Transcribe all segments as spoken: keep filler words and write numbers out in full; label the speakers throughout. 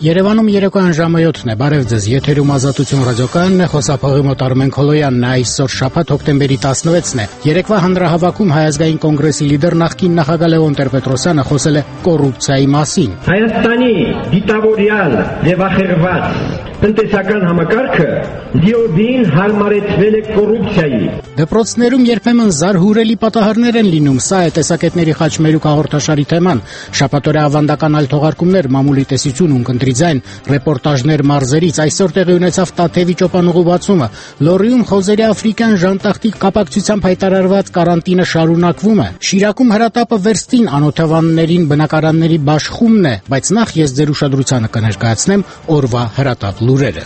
Speaker 1: Երևանում երեկոյան ժամը յոթն է, բարև ձեզ, եթերում Ազատություն ռադիոկայանն է, խոսափողի մոտ Արմեն Քոլոյանն է, այսօր շաբաթ հոկտեմբերի տասնվեցն է։ Երեկվա հանրահավաքում Հայ ազգային կոնգրեսի լիդեր նախկին նախագահ Լևոն Տեր-Պետրոսյանը խոսել է կոռուպցիայի մասին։
Speaker 2: Հայաստանի դիտավորյալ ձևախերված տնտեսական համակարգը դիոդին հարմարեցվել է կոռուպցիայի։
Speaker 1: Դպրոցներում երբեմն զարհուրելի պատահարներ են լինում, սա է տեսակետների խաչմերուկ հաղորդաշարի թեման։ Շաբաթօրյա ավանդական այլ թողարկումներ, մամուլի տեսություն, ունկնդրի ձայն, ռեպորտաժներ մարզերից, այսօր տեղի ունեցավ Տաթևի ճոպանուղու բացումը։ Լոռիում խոզերի աֆրիկյան ժանտախտի կապակցությամբ հայտարարված կարանտինը շարունակվում է։ Շիրակում հրատապը վերստին անօթևաններին բնակարանների բաշխումն է, բայց նախ ես ձեր ուշադրությանը կներկայացնեմ օրվա հրատապ լուրերը։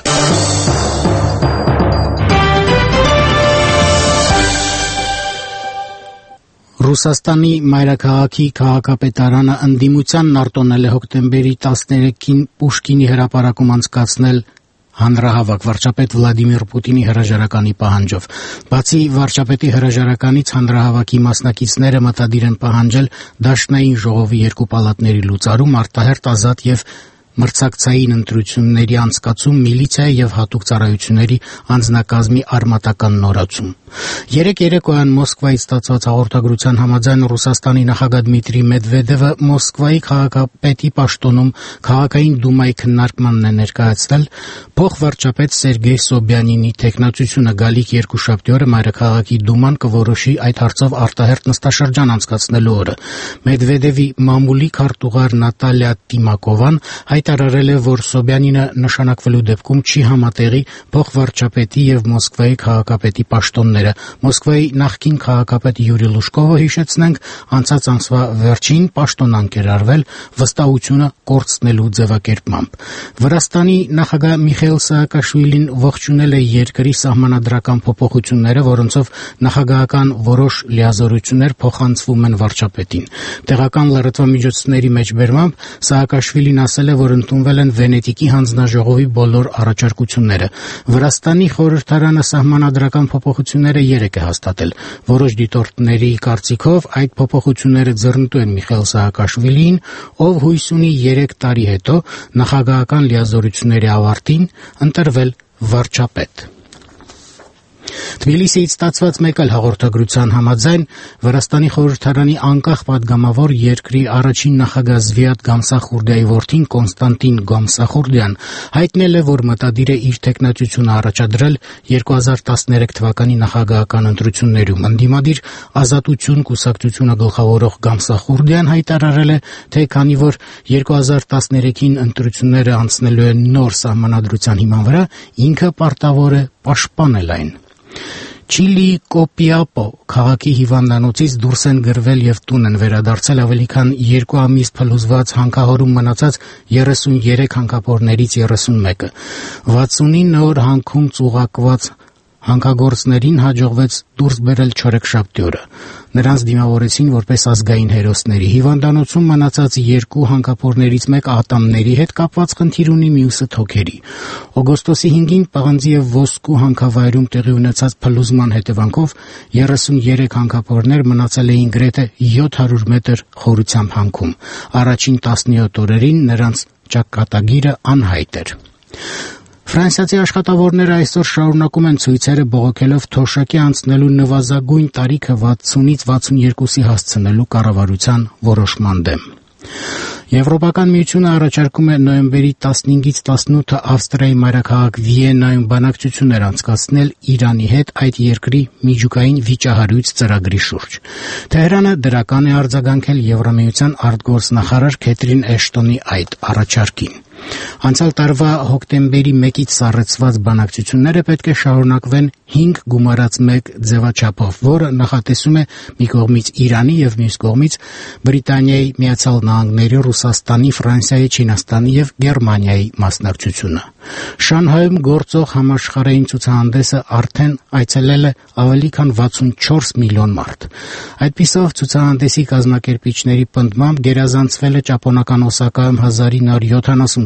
Speaker 1: Ռուսաստանի մայրաքաղաքի քաղաքապետարանը ընդդիմությանն արտոնել է հոկտեմբերի տասներեքին Պուշկինի հրապարակում անցկացնել հանրահավաք վարչապետ Վլադիմիր Պուտինի հրաժարականի պահանջով։ Բացի վարչապետի հրաժարականից հանրահավաքի մասնակիցները մտադիր են պահանջել Դաշնային ժողովի երկու պալատների լուծարում, արտահերթ, ազատ եւ մրցակցային ընտրությունների անցկացում, միլիցիայի եւ հատուկ ծառայությունների անձնակազմի արմատական նորացում։ Երեք երեկոյան Մոսկվայից ստացված հաղորդագրության համաձայն Ռուսաստանի նախագահ Դմիտրի Մեդվեդևը Մոսկվայի քաղաքապետի պաշտոնում քաղաքային դումայի քննարկմանն է ներկայացնել փոխվարչապետ Սերգեյ Սոբյանինի թեկնածությունը գալիք երկուշաբթի օրը մայրաքաղաքի դուման կորոշի այդ հարցով արտահերթ նստաշրջան անցկացնելու օրը։ Մեդվեդևի մամուլի քարտուղար Նատալիա Տիմակովան հայտարարել է, որ Սոբյանինը նշանակվելու դեպքում չի համատեղի փոխվարչապետի եւ Մոսկվայի քաղաքապետի պաշտոնները։ Մոսկվայի նախկին քաղաքապետ Յուրի Լուշկովը, հիշեցնենք, անցած ամսվա վերջին պաշտոնանկ էր արվել վստահությունը կորցնելու ձևակերպմամբ։ Վրաստանի նախագահ Միխայիլ Սաակաշվիլին ողջունել է երկրի սահմանադրական փոփոխությունները, որոնցով նախագահական որոշ լիազորություններ փոխանցվում են վարչապետին։ Տեղական լրատվամիջոցների մեջբերմամբ Սաակաշվիլին ասել է, որ ընդունվել են Վենետիկի հանձնաժողովի բոլոր առաջարկությունները։ Վրաստանի խորհրդարանը սահմանադրական փոփոխությունները երեք է հաստատել։ Որոշ դիտորդների կարծիքով այդ փոփոխությունները ձեռնտու են Միխայիլ Սաակաշվիլիին, ով հույս ունի երեք տարի հետո նախագահական լիազորությունների ավարտին ընտրվել վարչապետ։ Թբիլիսիից ստացված մեկ այլ հաղորդագրության համաձայն Վրաստանի խորհրդարանի անկախ պատգամավոր երկրի առաջին նախագահ Զվիատ Գամսախուրդիայի որդին Կոնստանտին Գամսախուրդիան հայտնել է, որ մտադիր է իր թեկնածությունը առաջադրել երկու հազար տասներեք թվականի նախագահական ընտրություններում։ Ընդդիմադիր Ազատություն կուսակցությունը գլխավորող Գամսախուրդիան հայտարարել է, թե քանի որ երկու հազար տասներեքին ընտրությունները անցնելու են նոր սահմանադրության հիման վրա, ինքը պարտավոր է պաշտպանել այն։ Չիլիի Կոպիապո քաղաքի հիվանդանոցից դուրս են գրվել եւ տուն են վերադարձել ավելի քան երկու ամիս փլուզված հանքահորում մնացած երեսունյերեք հանքափորներից երեսունմեկը։ վաթսունինը օր հանքում ծուղակված հանքագործներին հաջողվեց դուրս բերել չորեքշաբթի օրը։ Նրանց դիմավորեցին որպես ազգային հերոսների։ Հիվանդանոցում մնացած երկու հանքափորներից մեկը ատամների հետ կապված խնդիր ունի, մյուսը թոքերի։ Օգոստոսի հինգին պղնձի եւ ոսկու հանքավայրում տեղի ունեցած փլուզման հետևանքով երեսունյերեք հանքափորներ մնացել էին գրեթե յոթ հարյուր մետր խորությամբ հանքում։ Առաջին տասնյոթ օրերին նրանց ճակատագիրը անհայտ էր։ Ֆրանսիացի աշխատավորները այսօր շարունակում են ցույցերը բողոքելով թոշակի անցնելու նվազագույն տարիքը վաթսունից վաթսունյերկուսի հասցնելու կառավարության որոշման դեմ։ Եվրոպական միությունը առաջարկում է նոյեմբերի տասնհինգից տասնութը Ավստրիայի մայրաքաղաք Վիեննայում բանակցություններ անցկացնել Իրանի հետ այդ երկրի միջուկային վիճահարույց ծրագրի շուրջ։ Թեհրանը դրական է արձագանքել Եվրամիության արտգործնախարար Քեթրին Էշտոնի այդ առաջարկին։ Անցյալ տարվա հոկտեմբերի մեկից սառեցված բանակցությունները պետք է շարունակվեն հինգ գումարած մեկ ձևաչափով, որը նախատեսում է մի կողմից Իրանի եւ մյուս կողմից Բրիտանիայի, Միացյալ Նահանգների, Ռուսաստանի, Ֆրանսիայի, Չինաստանի եւ Գերմանիայի մասնակցությունը։ Շանհայում գործող համաշխարհային ցուցահանդեսը արդեն այցելել է ավելի քան վաթսունչորս միլիոն մարդ։ Այդպիսով ցուցահանդեսի կազմակերպիչների պնդմամբ գերազանցվել է ճապոնական Օսակայում հազար ինը հարյուր յոթանասուն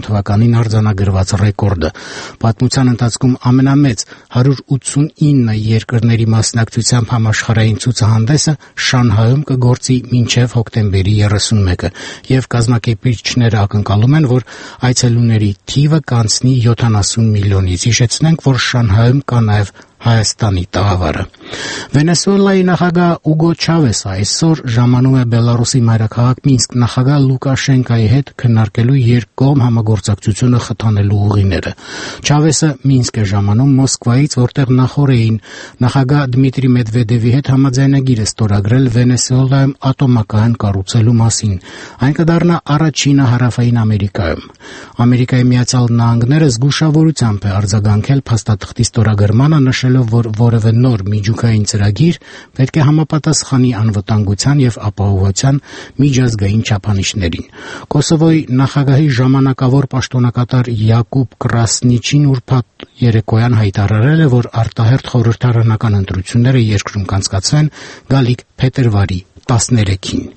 Speaker 1: թվականին արձանագրված ռեկորդը։ Պատմության ընթացքում ամենամեծ հարյուր ութսունինը երկրների մասնակցությամբ համաշխարհային ցուցահանդեսը Շանհայում կգործի մինչև հոկտեմբերի երեսունմեկը, եւ կազմակերպիչները ակնկալում են, որ այցելուների թիվը կանցնի յոթանասուն միլիոնից։ Հիշեցնենք, որ Շանհայում կա նաեւ Հայաստանի տաղավարը։ Վենեսուելայի նախագահ Ուգո Չավեսը այսօր ժամանում է Բելարուսի մայրաքաղաք Մինսկ նախագահ Լուկաշենկայի հետ քննարկելու երկկողմ համագործակցությունը խթանելու ուղիները։ Չավեսը Մինսկ է ժամանում Մոսկվայից, որտեղ նախորդին նախագահ Դմիտրի Մեդվեդևի հետ համաձայնագիր է ստորագրել Վենեսուելայում ատոմակայան կառուցելու մասին։ Այն կդառնա առաջինը Հարավային Ամերիկայում։ Ամերիկայի Միացյալ Նահանգները զգուշավորությամբ է արձագանքել փաստաթղթի ստորագրմանը, նշելով, որ որևէ նոր միջուկային ծրագիր պետք է համապատասխանի անվտանգության եւ ապահովության միջազգային չափանիշներին։ Կոսովոյի նախագահի ժամանակավոր պաշտոնակատար Յակուբ Կրասնիչին ուրբաթ երեկոյան հայտարարել է, որ արտահերթ խորհրդարանական ընտրությունները երկրում կանցկացվեն գալիք փետրվարի տասներեքին։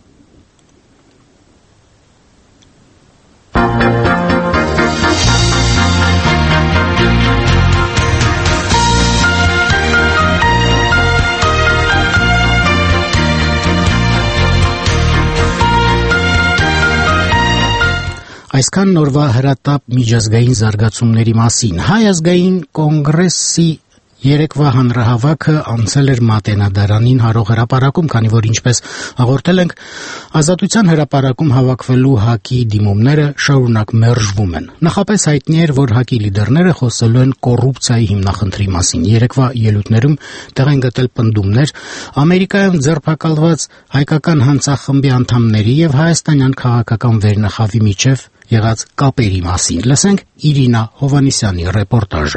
Speaker 1: Այսքան նորվա հրատապ միջազգային զարգացումների մասին։ Հայ ազգային կոնգրեսի երեկվա հանրահավաքը անցել էր Մատենադարանին հարող հրապարակում, քանի որ ինչպես հաղորդել ենք, Ազատության հրապարակում հավաքվելու ՀԱԿ-ի դիմումները շարունակ մերժվում են։ Նախապես հայտնի էր, որ ՀԱԿ-ի լիդերները խոսելու են կոռուպցիայի հիմնախնդրի մասին։ Երեկվա ելույթներում տեղ են գտել պնդումներ Ամերիկայում ձերբակալված հայկական հանցախմբի անդամների եւ հայաստանյան քաղաքական վերնախավի միջև եղած կապերի մասին։ Լսենք Իրինա Հովանիսյանի ռեպորտաժը։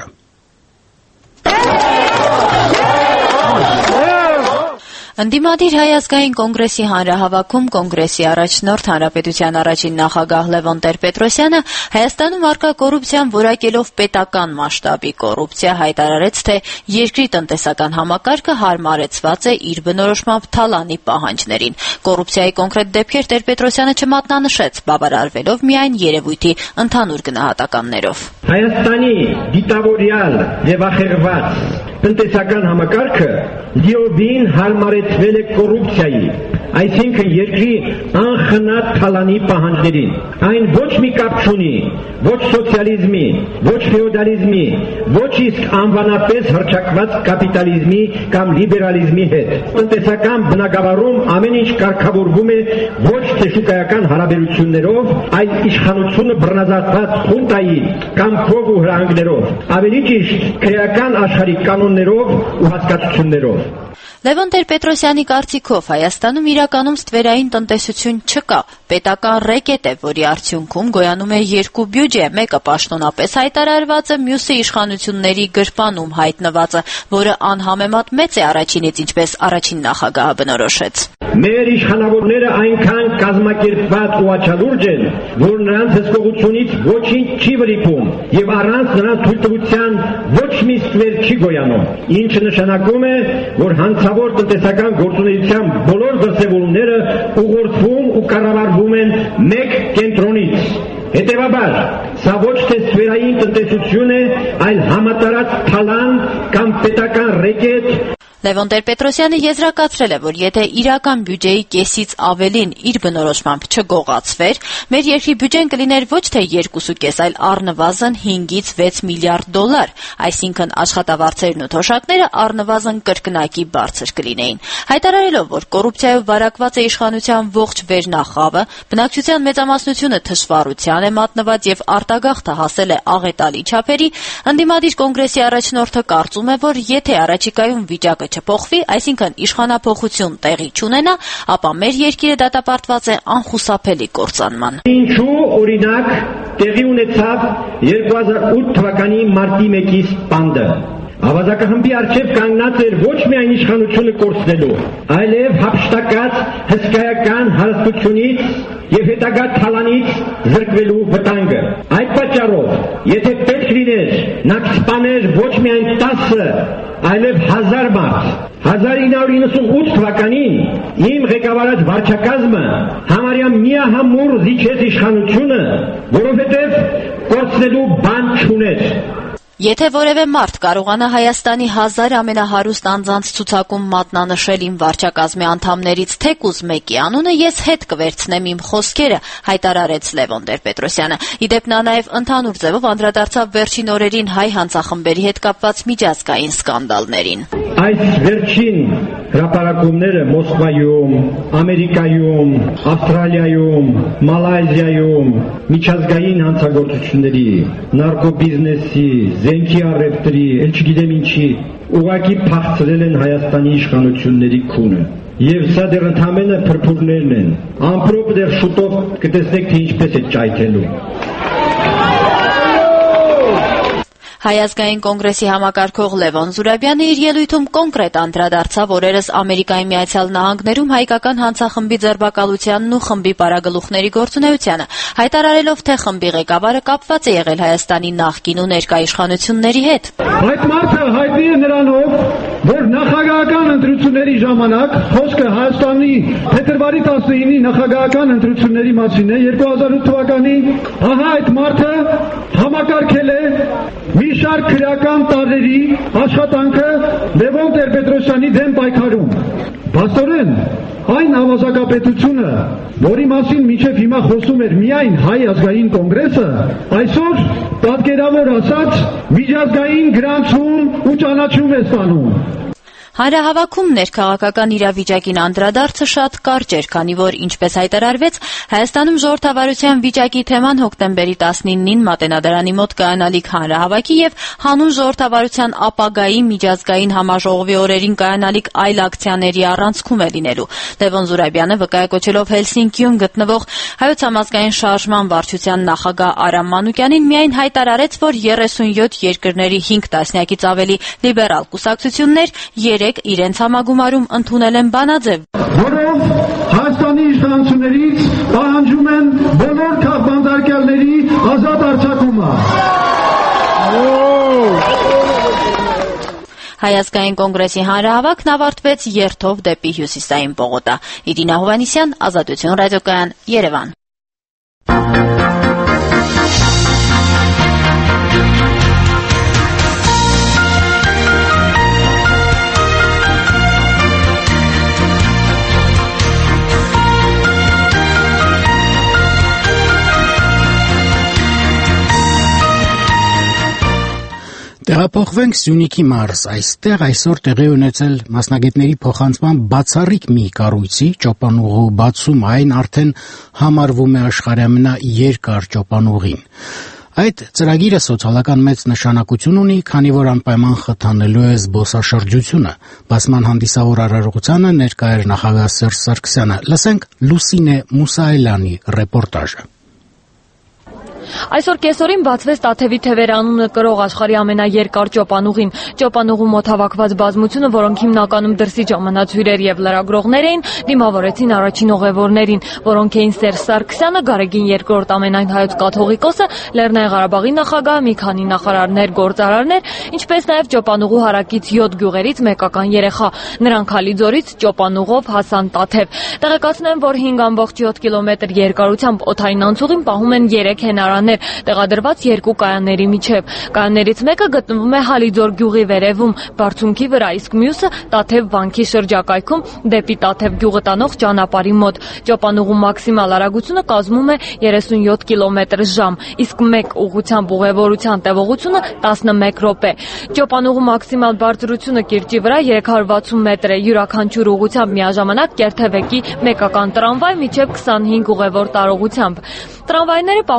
Speaker 3: Ընդդիմադիր Հայ ազգային կոնգրեսի հանրահավաքում կոնգրեսի առաջնորդ հանրապետության առաջին նախագահ Լևոն Տեր-Պետրոսյանը Հայաստանում առկա կոռուպցիան որակելով պետական մասշտաբի կոռուպցիա հայտարարեց, թե երկրի տնտեսական համակարգը հարմարեցված է իր բնորոշմամբ թալանի պահանջներին։ Կոռուպցիայի կոնկրետ դեպքեր Տեր-Պետրոսյանը չմատնանշեց, բավարարվելով միայն երևույթի ընդհանուր գնահատականներով։
Speaker 2: Հայաստանի դիտավորյալ եւ ախերված տնտեսական համակարգը դիովին հարմարեցվել է կոռուպցիայի, այսինքն երկրի անխնատ թալանի պահանջներին։ Այն ոչ մի կապ չունի ոչ սոցիալիզմի, ոչ ֆեոդալիզմի, ոչ իսկ անվանապես հռչակված կապիտալիզմի կամ լիբերալիզմի հետ։ Տնտեսական բնագավառում ամեն ինչ կարգավորվում է ոչ թե շուկայական հարաբերություններով, այլ իշխանությունը բռնազավթված խունտայի կամ փող ու հրահանգներով, ավելի ճիշտ քրեական աշխարհի կանոններով ու հասկացություններով։
Speaker 3: Լևոն Տեր-Պետրոսյանի կարծիքով Հայաստանում իրականում ստվերային տնտեսություն չկա, պետական ռեկետ է, որի արդյունքում գոյանում է երկու բյուջե, մեկը պաշտոնապես հայտարարվածը, մյուսը իշխանությունների գրպանում հայտնվածը, որը անհամեմատ մեծ է առաջինից, ինչպես առաջին նախագահը բնորոշեց։
Speaker 2: Մեր իշխանավորները այնքան կազմակերպված ու աչալուրջ են, որ նրանց հսկողությունից ոչինչ չի վրիպում եւ առանց նրանց թույլտվության ոչ մի ստվեր չի գոյանում, ինչը նշանակում է, որ հանցավոր տնտեսական գործունեության բոլոր դրսևորումները ուղղորդվում ու կառավարվում են մեկ կենտրոնից։ Հետևաբար, սա ոչ թե ստվերային տնտեսություն է, այլ համատարած թալան կամ պետական ռեկետ։
Speaker 3: Լևոն Տեր-Պետրոսյանը եզրակացրել է, որ եթե իրական բյուջեի կեսից ավելին իր բնորոշմամբ չգողացվեր, մեր երկրի բյուջեն կլիներ ոչ թե երկու կես, այլ առնվազն հինգից վեց միլիարդ դոլար, այսինքն աշխատավարձերն ու թոշակները առնվազն կրկնակի բարձր կլինեին։ Հայտարարելով, որ կոռուպցիայով վարակված է իշխանության ողջ վերնախավը, բնակչության մեծամասնությունը թշվառության է մատնված եւ արտագաղթը հասել է աղետալի չափերի, ընդդիմադիր կոնգրեսի առաջնորդը կարծում է, որ եթե առաջիկայում վիճակը չփոխվի, այսինքն իշխանափոխություն տեղի չունենա, ապա մեր երկիրը դատապարտված է անխուսափելի կործանման։
Speaker 2: Ինչու օրինակ տեղի ունեցավ երկու հազար ութ թվականի մարտի մեկի սպանդը։ Ավազակահմբի առջև կանգնած էր ոչ միայն իշխանությունը կորցնելու, այլև հափշտակած հսկայական հարստությունից եւ հետագա թալանից զրկվելու վտանգը։ Այդ պատճառով, եթե պետք լիներ, նա կսպաներ ոչ միայն տասը, այլև հազար մարդ։ հազար ինը հարյուր իննսունութ թվականին իմ ղեկավարած վարչակազմը համարյա միահամուռ զիջեց իշխանությունը, որովհետև կորցնելու բան չուներ։
Speaker 3: Եթե որևէ մարդ կարողանա Հայաստանի հազար ամենահարուստ անձանց ցուցակում մատնանշել իմ վարչակազմի անդամներից թեկուզ մեկի անունը, ես հետ կվերցնեմ իմ խոսքերը, հայտարարեց Լևոն Տեր-Պետրոսյանը։ Իդեպ նա նաև ընդհանուր ձևով անդրադարձավ վերջին օրերին հայ հանցախմբերի հետ կապված միջազգային սկանդալներին։
Speaker 2: Այս վերջին հրապարակումները Մոսկվայում, Ամերիկայում, Ավստրալիայում, Մալայզիայում միջազգային հանցագործությունների, նարկոբիզնեսի, զենքի առևտրի, էլ չգիտեմ ինչի, ուղղակի փախցրել են Հայաստանի իշխանությունների քունը։ Եվ սա դեռ ընդամենը փրփուրներն են։ Ամպրոպ դեռ շուտով կտեսնեք, թե ինչպես է ճայթելու։
Speaker 3: Հայ ազգային կոնգրեսի համակարգող Լևոն Զուրաբյանը իր ելույթում կոնկրետ անդրադարձավ օրերս Ամերիկայի Միացյալ Նահանգներում հայկական հանցախմբի ձերբակալությանն ու խմբի պարագլուխների գործունեությանը, հայտարարելով, թե խմբի ղեկավարը կապված է եղել Հայաստանի նախկին ու ներկա իշխանությունների հետ։
Speaker 4: Այդ մարդը հայտնի է նրանով, որ նախագահական ընտրությունների ժամանակ խոսքը Հայաստանի փետրվարի տասնինի նախագահական ընտրությունների մասին է երկու հազար ութ թվականին, ահա այդ մարդը համակարգել է մի շարք քրեական տարրերի աշխատանքը Լևոն Տեր-Պետրոսյանի դեմ պայքարում։ Բաստորեն, այն ավազակապետությունը, որի մասին մինչև հիմա խոսում էր միայն Հայ ազգային կոնգրեսը, այսօր պատկերավոր ասած միջազգային գրանցում ու ճանաչում է ստանում։
Speaker 3: Հանրահավաքում ներքաղաքական իրավիճակին անդրադարձը շատ կարճ էր, քանի որ, ինչպես հայտարարվեց, Հայաստանում ժողովրդավարության վիճակի թեման հոկտեմբերի տասնինին Մատենադարանի մոտ կայանալիք հանրահավաքի եւ հանուն ժողովրդավարության ապագայի միջազգային համաժողովի օրերին կայանալիք այլ ակցիաների առանցքում է լինելու։ Լևոն Զուրաբյանը վկայակոչելով Հելսինկիում գտնվող Հայոց համազգային շարժման վարչության նախագահ Արամ Մանուկյանին միայն հայտարարեց, որ երեսունյոթ երկրների հինգ տասնյակից ավելի լիբերալ կուսակցություններ երեք իրենց համագումարում ընդունել են բանաձև,
Speaker 4: որով Հայաստանի իշխանություններից պահանջում են բոլոր քաղբանտարկյալների ազատ արձակումը։
Speaker 3: Հայ ազգային կոնգրեսի հանրահավաքն ավարտվեց երթով դեպի հյուսիսային պողոտա։ Իրինա Հովհաննիսյան, Ազատություն ռադիոկայան, Երևան։
Speaker 1: Տեղափոխվենք Սյունիքի մարզ, այստեղ այսօր տեղի ունեցել մասնագետների փոխանցման բացառիկ մի կառույցի ճոպանուղու բացում, այն արդեն համարվում է աշխարհամենա երկար ճոպանուղին։ Այդ ծրագիրը սոցիալական մեծ նշանակություն ունի, քանի որ անպայման խթանելու է զբոսաշրջությունը։ Բացման հանդիսավոր արարողությանը ներկա էր նախագահ Սերժ Սարգսյանը։ Լսենք Լուսինե Մուսայելյանի ռեպորտաժը։
Speaker 5: Այսօր կեսօրին բացվեց Տաթևի թևեր անունը կրող աշխարհի ամենաերկար ճոպանուղին։ Ճոպանուղու մոտ հավաքված բազմությունը, որոնք հիմնականում դրսի ժամանած-հյուրեր եւ լրագրողներ էին, դիմավորեցին առաջին ուղևորներին, որոնք էին Սերժ Սարգսյանը, Գարեգին երկրորդ ամենայն հայոց կաթողիկոսը, Լեռնային Ղարաբաղի նախագահը, մի քանի նախարարներ, գործարարներ, ինչպես նաեւ ճոպանուղու հարակից յոթ գյուղերից մեկական երեխա։ Նրանք Հալիձորից ճոպանուղով հասան Տաթև։ Տեղեկացնեմ, որ հինգ ամբողջ յոթ կիլոմետր երկարությամբ օդային անցուղին պահում են երեք հենարաններ, տեղադրված երկու կայանների միջև։ Կայաններից մեկը գտնվում է Հալիձոր գյուղի վերևում, բարձունքի վրա, իսկ մյուսը Տաթև վանքի շրջակայքում դեպի Տաթև գյուղը տանող ճանապարհի մոտ։ Ճոպանուղու մաքսիմալ արագությունը կազմում է երեսունյոթ կիլոմետր ժամ, իսկ մեկ ուղղությամբ ուղևորության տևողությունը տասնմեկ րոպե։ Ճոպանուղու մաքսիմալ բարձրությունը կիրճի վրա երեք հարյուր վաթսուն մետր է, յուրաքանչյուր ուղղությամբ միաժամանակ կերթևեկի մեկական տրամվայ մինչև քսանհինգ ուղևոր տարողությամբ։ Տրամվայները պահում են վեց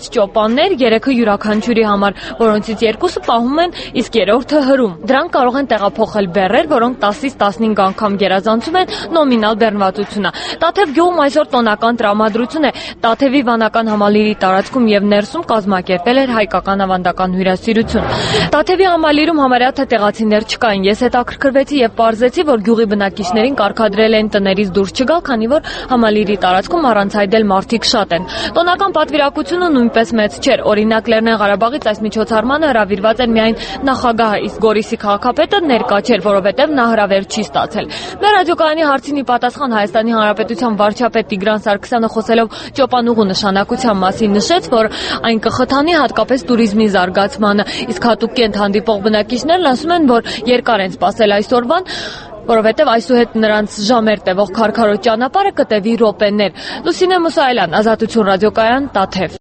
Speaker 5: վեց ճոպաններ, երեքը յուրաքանչյուրի համար, որոնցից երկուսը պահում են, իսկ երրորդը հրում։ Դրանք կարող են տեղափոխել բեռեր, որոնք տասից տասնհինգ անգամ գերազանցում են նոմինալ բեռնվածությունը։ Տաթև գյուղում այսօր տոնական տրամադրություն է։ Տաթևի վանական համալիրի տարածքում եւ ներսում կազմակերպել էր հայկական ավանդական հյուրասիրություն։ Տաթևի համալիրում համարյա թե տեղացիներ չկային։ Ես հետաքրքրվեցի եւ պարզեցի, որ գյուղի բնակիչներին կարգադրել են տներից դուրս չգալ, քանի որ համալիրի տարածքում առանց այդել մարդիկ շատ են։ Տոնական պատվիրակությունը նույնպես մեծ չէր։ Օրինակ Լեռնային Ղարաբաղից այս միջոցառմանը հրավիրված էր միայն նախագահը, իսկ Գորիսի քաղաքապետը ներկա չէր, որովհետև նա հրավեր չի ստացել։ Մեր ռադիոկայանի հարցին ի պատասխան Հայաստանի Հանրապետության վարչապետ Տիգրան Սարգսյանը խոսելով ճոպանուղու նշանակության մասին նշեց, որ այն կխթանի հատկապես туриզմի զարգացմանը, իսկ հատուկենտ հանդիպող բնակիչներն ասում են, որ երկար են սպասել այսօրվան, որովհետև այսուհետ նրանց ժամեր տևող քարքարոտ ճանապարհը կտևի րոպեներ։ Լուսինե Մուսայելյան, Ազատություն ռադիոկայան, Տաթև։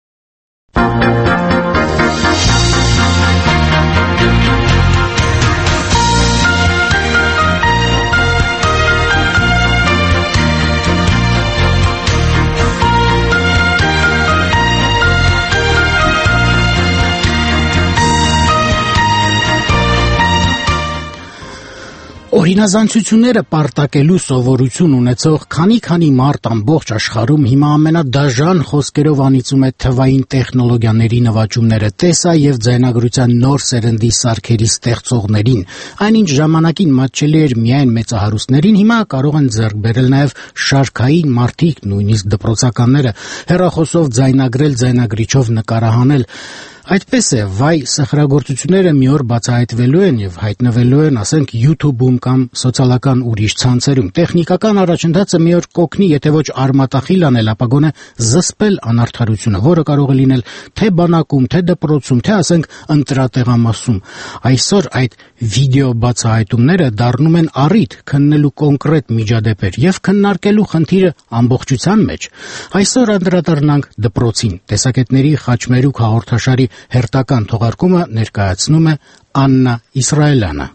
Speaker 1: Օրինազանցությունները պարտակելու սովորություն ունեցող քանի-քանի մարդ ամբողջ աշխարհում հիմա ամենադաժան խոսքերով անիծում է թվային տեխնոլոգիաների նվաճումները, տեսա եւ ձայնագրության նոր սերնդի սարքերի ստեղծողներին։ Այնինչ ժամանակին մատչելի էր միայն մեծահարուստներին, հիմա կարող են ձեռք բերել նաեւ շարքային մարդիկ, նույնիսկ դպրոցականները, հեռախոսով ձայնագրել, ձայնագրիչով նկարահանել։ Այդպես է, վայ սխրագործությունները մի օր բացահայտվելու են եւ հայտնվելու են, ասենք, YouTube-ում կամ սոցիալական ուրիշ ցանցերում։ Տեխնիկական առաջընթացը մի օր կօգնի, եթե ոչ արմատախիլ անել, ապա գոնե զսպել անարդարությունը, որը կարող է լինել թե բանակում, թե դպրոցում, թե ասենք ընտրատեղամասում։ Այսօր այդ վիդեո բացահայտումները դառնում են առիթ քննելու կոնկրետ միջադեպեր եւ քննարկելու խնդիրը ամբողջության մեջ։ Այսօր անդրադառնանք դպրոցին։ Տեսակետների խաչմերուկ հաղորդաշարի հերթական թողարկումը ներկայացնում է Աննա Իսրայելյանը։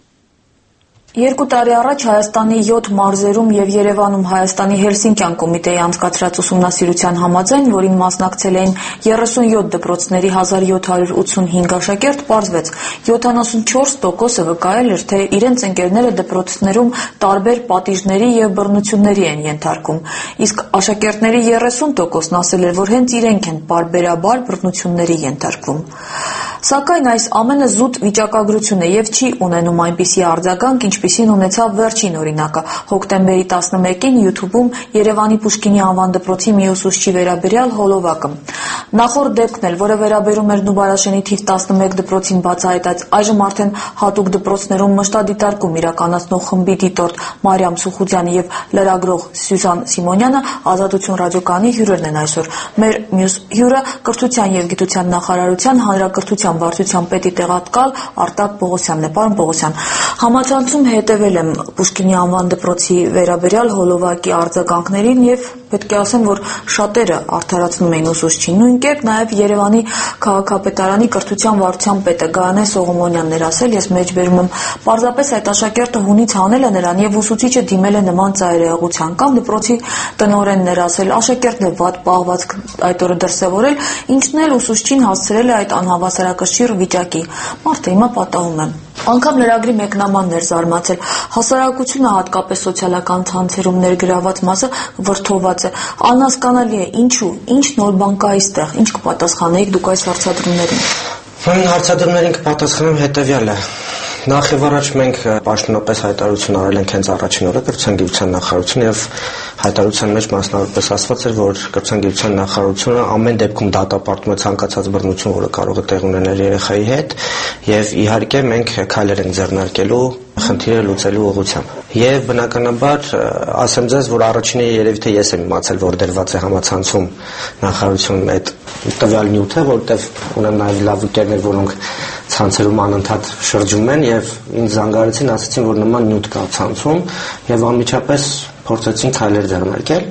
Speaker 6: Երկու տարի առաջ Հայաստանի յոթ մարզերում եւ Երևանում Հայաստանի Հելսինկյան կոմիտեի անցկացրած ուսումնասիրության համաձայն, որին մասնակցել էին երեսունյոթ դպրոցների հազար յոթ հարյուր ութսունհինգ աշակերտ, պարզվեց յոթանասունչորս տոկոսը վկայել էր, թե իրենց ընկերները դպրոցներում տարբեր պատիժների եւ բռնությունների են ենթարկում, իսկ աշակերտների երեսուն տոկոսն ասել էր, որ հենց իրենք են պարբերաբար բռնությունների ենթարկվում։ Սակայն այս ամենը զուտ վիճակագրություն է եւ չի ունենում այնպիսի արձագանք, ինչպիսին ունեցավ վերջին օրինակը հոկտեմբերի տասնմեկին YouTube-ում Երևանի Պուշկինի անվան դպրոցի մի ուսուցչի վերաբերյալ հոլովակը։ Նախորդ դեպքն էլ, որը վերաբերում էր Նուբարաշենի թիվ տասնմեկ դպրոցին բացահայտած, այժմ արդեն հատուկ դպրոցներում մշտադիտարկում իրականացնող խմբի դիտորդ Մարիամ Սուխուդյանի եւ լրագրող Սյուզան Սիմոնյանը Ազատություն ռադիոկայանի հյուրերն են այսօր։ Մեր մյուս հյուրը կրթության եւ գիտության նախարարության հանրակրթության վարչության պետի տեղակալ Արտակ Պողոսյանն է։ Պարոն Պողոսյան, համացանցում հետևել եմ Պուշկինի անվան դպրոցի վերաբերյալ հոլովակի արձագանքներին եւ պետք է ասեմ, որ շատերը արդարացնում էին ուսուցչին։ Նույն կերպ նաեւ Երևանի քաղաքապետարանի կրթության վարչության պետը Գայանե Սողոմոնյանն էր ասել, ես մեջբերում եմ, պարզապես այդ աշակերտը հունից հանել է նրան եւ ուսուցիչը դիմել է նման ծայրահեղության, կամ դպրոցի տնօրենն էր ասել, աշակերտն է վատ պահվածք այդ օրը դրսևորել, ինչն էլ ուսուցչին հասցրել է այդ անհավասարակշիռ վիճակի։ Մարդը հիմա պատահում է։ Անգամ լրագրի մեկնաբանն էր զարմացել, հասարակությունը հատկապես սոցիալական ցանցերում ներգրաված մասը վրդոված է։ Անհասկանալի է, ինչու, ինչ նոր բան կա այստեղ, ինչ կպատասխանեիք դուք այս հարցադրումներին։
Speaker 7: Այն հարցադրումներին կպատասխանեմ հետևյալը։ Նախ եւ առաջ մենք պաշտոնապես հայտարարություն արել ենք հենց առաջին օրը կրթության գիտության նախարարությունը եւ հայտարարության մեջ մասնավորապես ասված էր, որ կրթության գիտության նախարարությունը ամեն դեպքում դատապարտում է ցանկացած բռնություն, որը կարող է տեղ ունենալ երեխայի հետ, եւ իհարկե մենք քայլեր ենք ձեռնարկելու խնդիրը լուծելու ուղղությամբ։ Եվ բնականաբար ասեմ ձեզ, որ առաջինը երևի թե ես եմ իմացել, որ դրված է համացանցում նախարարությունում այդ տվյալ նյութը, որտեղ ունեմ նաև լավ ընկերներ, որոնք ցանցերում անընդհատ շրջում են եւ ինձ զանգարեցին, ասացին, որ նման նյութ կա ցանցում եւ անմիջապես փորձեցին քայլեր ձեռնարկել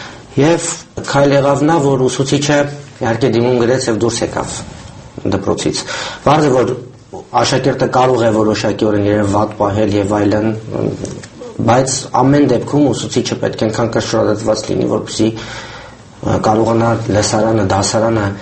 Speaker 7: եւ քայլ եղավ նա, որ ուսուցիչը իհարկե դիմում գրեց եւ դուրս եկավ դպրոցից։ Բարձր է, որ աշակերտը կարող է որոշակիորեն երբ վատ պահել եւ այլն, բայց ամեն դեպքում ուսուցիչը պետք է այնքան կշռադատված լինի, որպեսզի կարողանա լեսարանը, դասարանը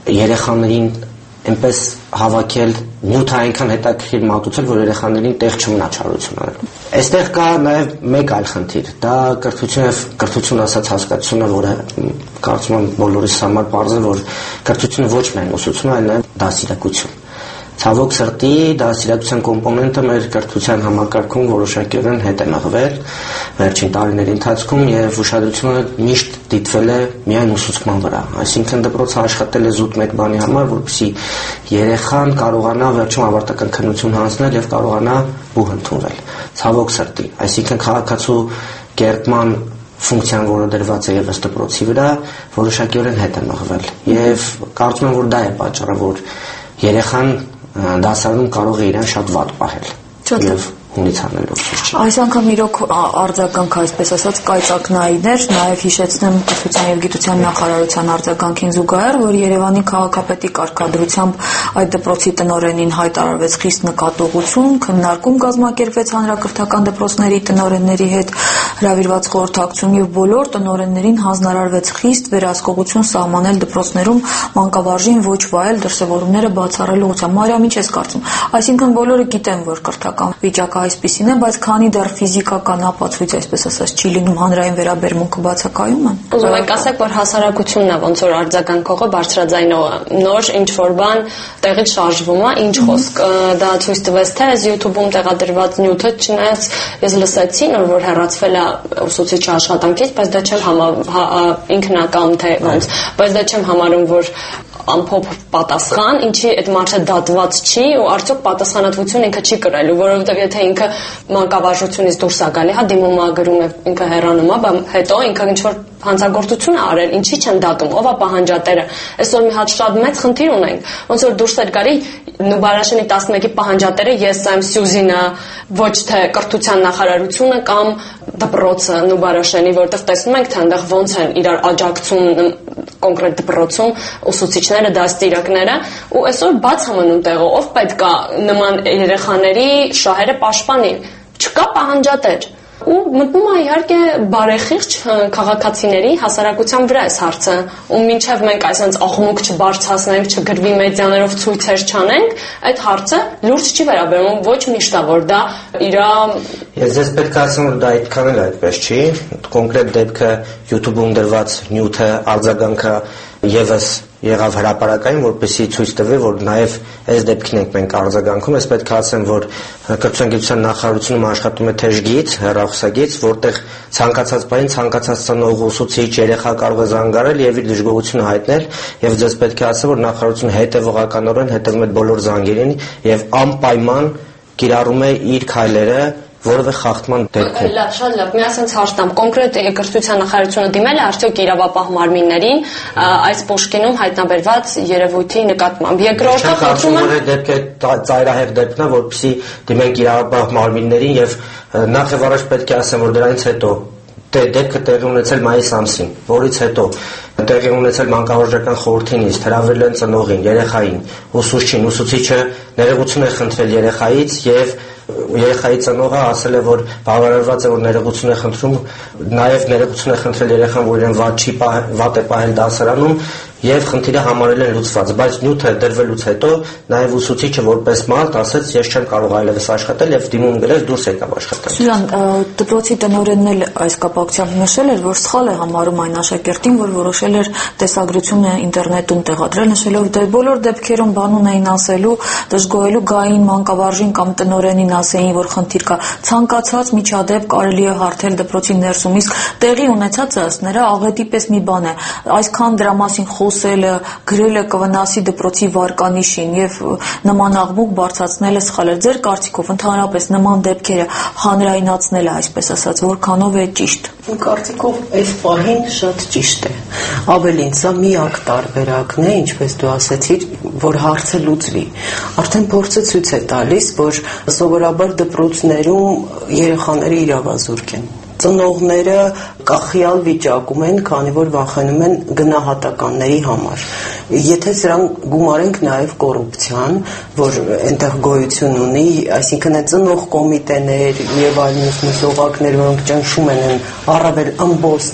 Speaker 7: երեխաներին այնպես հավաքել նյութը այնքան հետաքրքիր մատուցել, որ երեխաներին տեղ չմնա չարություն անել։ Այստեղ կա նաև մեկ այլ խնդիր, դա կրթությունը, կրթություն ասած հասկացությունը, որը կարծում եմ բոլորիս համար պարզ է, որ կրթությունը ոչ միայն ուսուցում է, այլ նաև դասիրակություն։ Ցավոք սրտի դասիրակության կոմպոնենտը մեր կրթության համակարգում որոշակիորեն հետ է մղվել վերջին տարիների ընթացքում եւ ուշադրությունը միշտ դիտվել է միայն ուսուցման վրա, այսինքն դպրոցը աշխատել է զուտ մեկ բանի համար, որպեսզի երեխան կարողանա վերջում ավարտական քննություն հանձնել եւ կարողանա բուհ ընդունվել։ Ցավոք սրտի, այսինքն քաղաքացու կերտման ֆունկցիան, որը դրված է եւս դպրոցի վրա, որոշակիորեն հետ է մղվել եւ կարծում եմ, որ դա է պատճառը, որ երեխան դասարանում կարող է իրեն շատ վատ պահել եւ հունից անելով չի։
Speaker 6: Այս անգամ իրոք արձագանքը, այսպես ասած, կայծակնային էր, նաև հիշեցնեմ Կրթության եւ Գիտության նախարարության արձագանքին զուգահեռ, որ Երևանի քաղաքապետի կարգադրությամբ այդ դպրոցի տնօրենին հայտարարվեց խիստ նկատողություն, քննարկում կազմակերպվեց հանրակրթական դպրոցների տնօրենների հետ հրավիրված խորհրդակցություն եւ բոլոր տնօրեններին հանձնարարվեց խիստ վերահսկողություն սահմանել դպրոցներում մանկավարժին ոչ վայել դրսևորումները բացառելու ուղղությամբ։ Մարիամ, ինչ ես կարծում։ Այսինքն բոլորը գիտեն, որ կրթական վիճակը այսպիսին է, բայց քանի դեռ ֆիզիկական ապացույց, այսպես ասած, չի լինում, հանրային վերաբերմունքը բացակայում է։
Speaker 8: Ուզում եք ասեք, որ հասարակությունն է ոնց որ արձագանքողը, բարձրաձայնողը, նոր ինչ որ բան տեղից շարժվում է, ինչ խոսք, դա ցույց տվեց, թե այս YouTube-ում տեղադրված նյութը, չնայած ես լսեցի, նոր որ հեռացվել է ուսուցիչի աշխատանքից, բայց դա չեմ համարում ինքնական թե ոնց, բայց դա չեմ համարում, որ ամփոփ պատասխան, ինչի այդ մարդը դատված չի ու արդյոք պատասխանատվություն ինքը չի կրելու, որովհետև եթե ինքը մանկավարժությունից դուրս է գալի, հա դիմում է գրում է, ինքը հեռանում է, բայց հետո ինքը ինչ որ հանցագործություն է արել, ինչի չեն դատում, ով է պահանջատերը։ Այսօր մի հատ շատ մեծ խնդիր ունենք, ոնց որ դուրս էր գալի Նուբարաշյանի տասնմեկի պահանջատերը, ես եմ Սյուզինը, ոչ թե կրթության նախարարությունը կամ դպրոցը Նուբարաշյանի, որտեղ տեսնում ենք, թե այնտեղ ոնց են իրար աջակցում կոնկրետ դպրոցում ուսուցիչները, դաստիարակները, ու այսօր բաց համանում տեղը, ով պետք է նման երեխաների շահերը պաշտպանի, չկա պահանջատեր։ Ու մտնում է իհարկե բարեխիղճ քաղաքացիների հասարակության վրա այս հարցը, ու մինչև մենք այսպես աղմուկ չբարձրացնենք, չգրվի մեդիաներով ցույցեր չանենք, այդ հարցը լուրջ չի վերաբերվում, ոչ միշտ է որ դա իր
Speaker 7: Ես ձեզ պետք է ասեմ, որ դա այդքան էլ այդպես չի, կոնկրետ դեպքը YouTube-ում դրված նյութը, արձագանքը եւս եղավ հրապարակային, որպեսզի ցույց տվի, որ նաև այս դեպքին ենք մենք արձագանքում, ես պետք է ասեմ, որ Կրթության գիտության նախարարությունում աշխատում է թեժգիծ, հեռախոսագիծ, որտեղ ցանկացած բանի ցանկացած ծնող ուսուցիչ երեխա կարող է զանգարել եւ իր դժգոհությունը հայտնել, եւ ձեզ պետք է ասեմ, որ նախարարությունը հետեւողականորեն հետևում է բոլոր զանգերին եւ անպայման կիրառում է իր քայլերը որովե խախտման դեպքում։
Speaker 8: Լավ, շատ լավ։ Մի ասենց հարց տամ, կոնկրետ կրթության նախարարությունը դիմել է արդյոք իրավապահ մարմիններին այս Պուշկինում հայտնաբերված երևույթի նկատմամբ։ Երկրորդը խնդրում եմ,
Speaker 7: որ դեպքը ծայրահեղ դեպքն է, որպեսզի դիմենք իրավապահ մարմիններին եւ նախ եւ առաջ պետք է ասեմ, որ դրանից հետո դեպքը տեղի ունեցել մայիս ամսին, որից հետո տեղի ունեցել մանկավարժական խորհրդի նիստ, հրավիրել են ծնողին, երեխային, ուսուցչին, ուսուցիչը ներողություն է խնդրել երեխայից եւ երեխայի ծնողը ասել է, որ բավարարված է, որ ներողություն է խնդրում, նաև ներողություն է խնդրել երեխան, որ իրեն վատ չի վատ է պահել դասարանում եւ խնդիրը համարել են լուծված, բայց նյութը դրվելուց հետո նաև ուսուցիչը որպես մարդ ասեց, ես չեմ կարող այլևս աշխատել եւ դիմում գրել դուրս եկավ աշխատել։
Speaker 6: Սուրան, դպրոցի տնօրենն էլ այս կապակցությամբ նշել էր, որ սխալ է համարում այն աշակերտին, որ որոշել էր տեսագրությունը ինտերնետում տեղադրել, նշելով, թե բոլոր դեպքերում բան ունեին ասելու, դժգոհելու գային մանկավարժին կամ տնօրենին ասեին, որ խնդիր կա, ցանկացած միջադեպ կարելի է հարթել դպրոցի ներսում, իսկ տեղի ունեցածը ըստ նրա աղետի պես մի բան է, այսքան դրա մասին խոսելը, գրելը կվնասի դպրոցի վարկանիշին եւ նման աղմուկ բարձրացնելը սխալ է։ Ձեր կարծիքով ընդհանրապես նման դեպքերը հանրայնացնելը, այսպես ասած, որքանով է ճիշտ։
Speaker 9: Իմ կարծիքով այս պահին շատ ճիշտ է։ Ավելին, սա միակ տարբերակն է, ինչպես դու ասացիր, որ հարցը լուծվի։ Արդեն փորձը ցույց է տալիս, որ սովորաբար դպրոցներում երեխաները իրավազուրկ են։ Ծնողները կախյալ վիճակում են, քանի որ վախենում են գնահատականների համար։ Եթե սրանք գումարենք նաև կոռուպցիան, որ այնտեղ գոյություն ունի, այսինքն է ծնող կոմիտեներ եւ այլ մյուս օղակներ, որոնք ճնշում են առավել ըմբոստ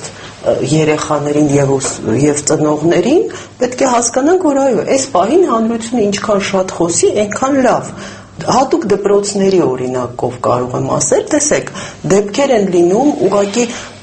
Speaker 9: երեխաներին եւ եւ ծնողներին, պետք է հասկանանք, որ այո, այս պահին հանրությունը ինչքան շատ խոսի, այնքան լավ։ Հատուկ դպրոցների օրինակով կարող եմ ասել, տեսեք, դեպքեր են լինում, ուղղակի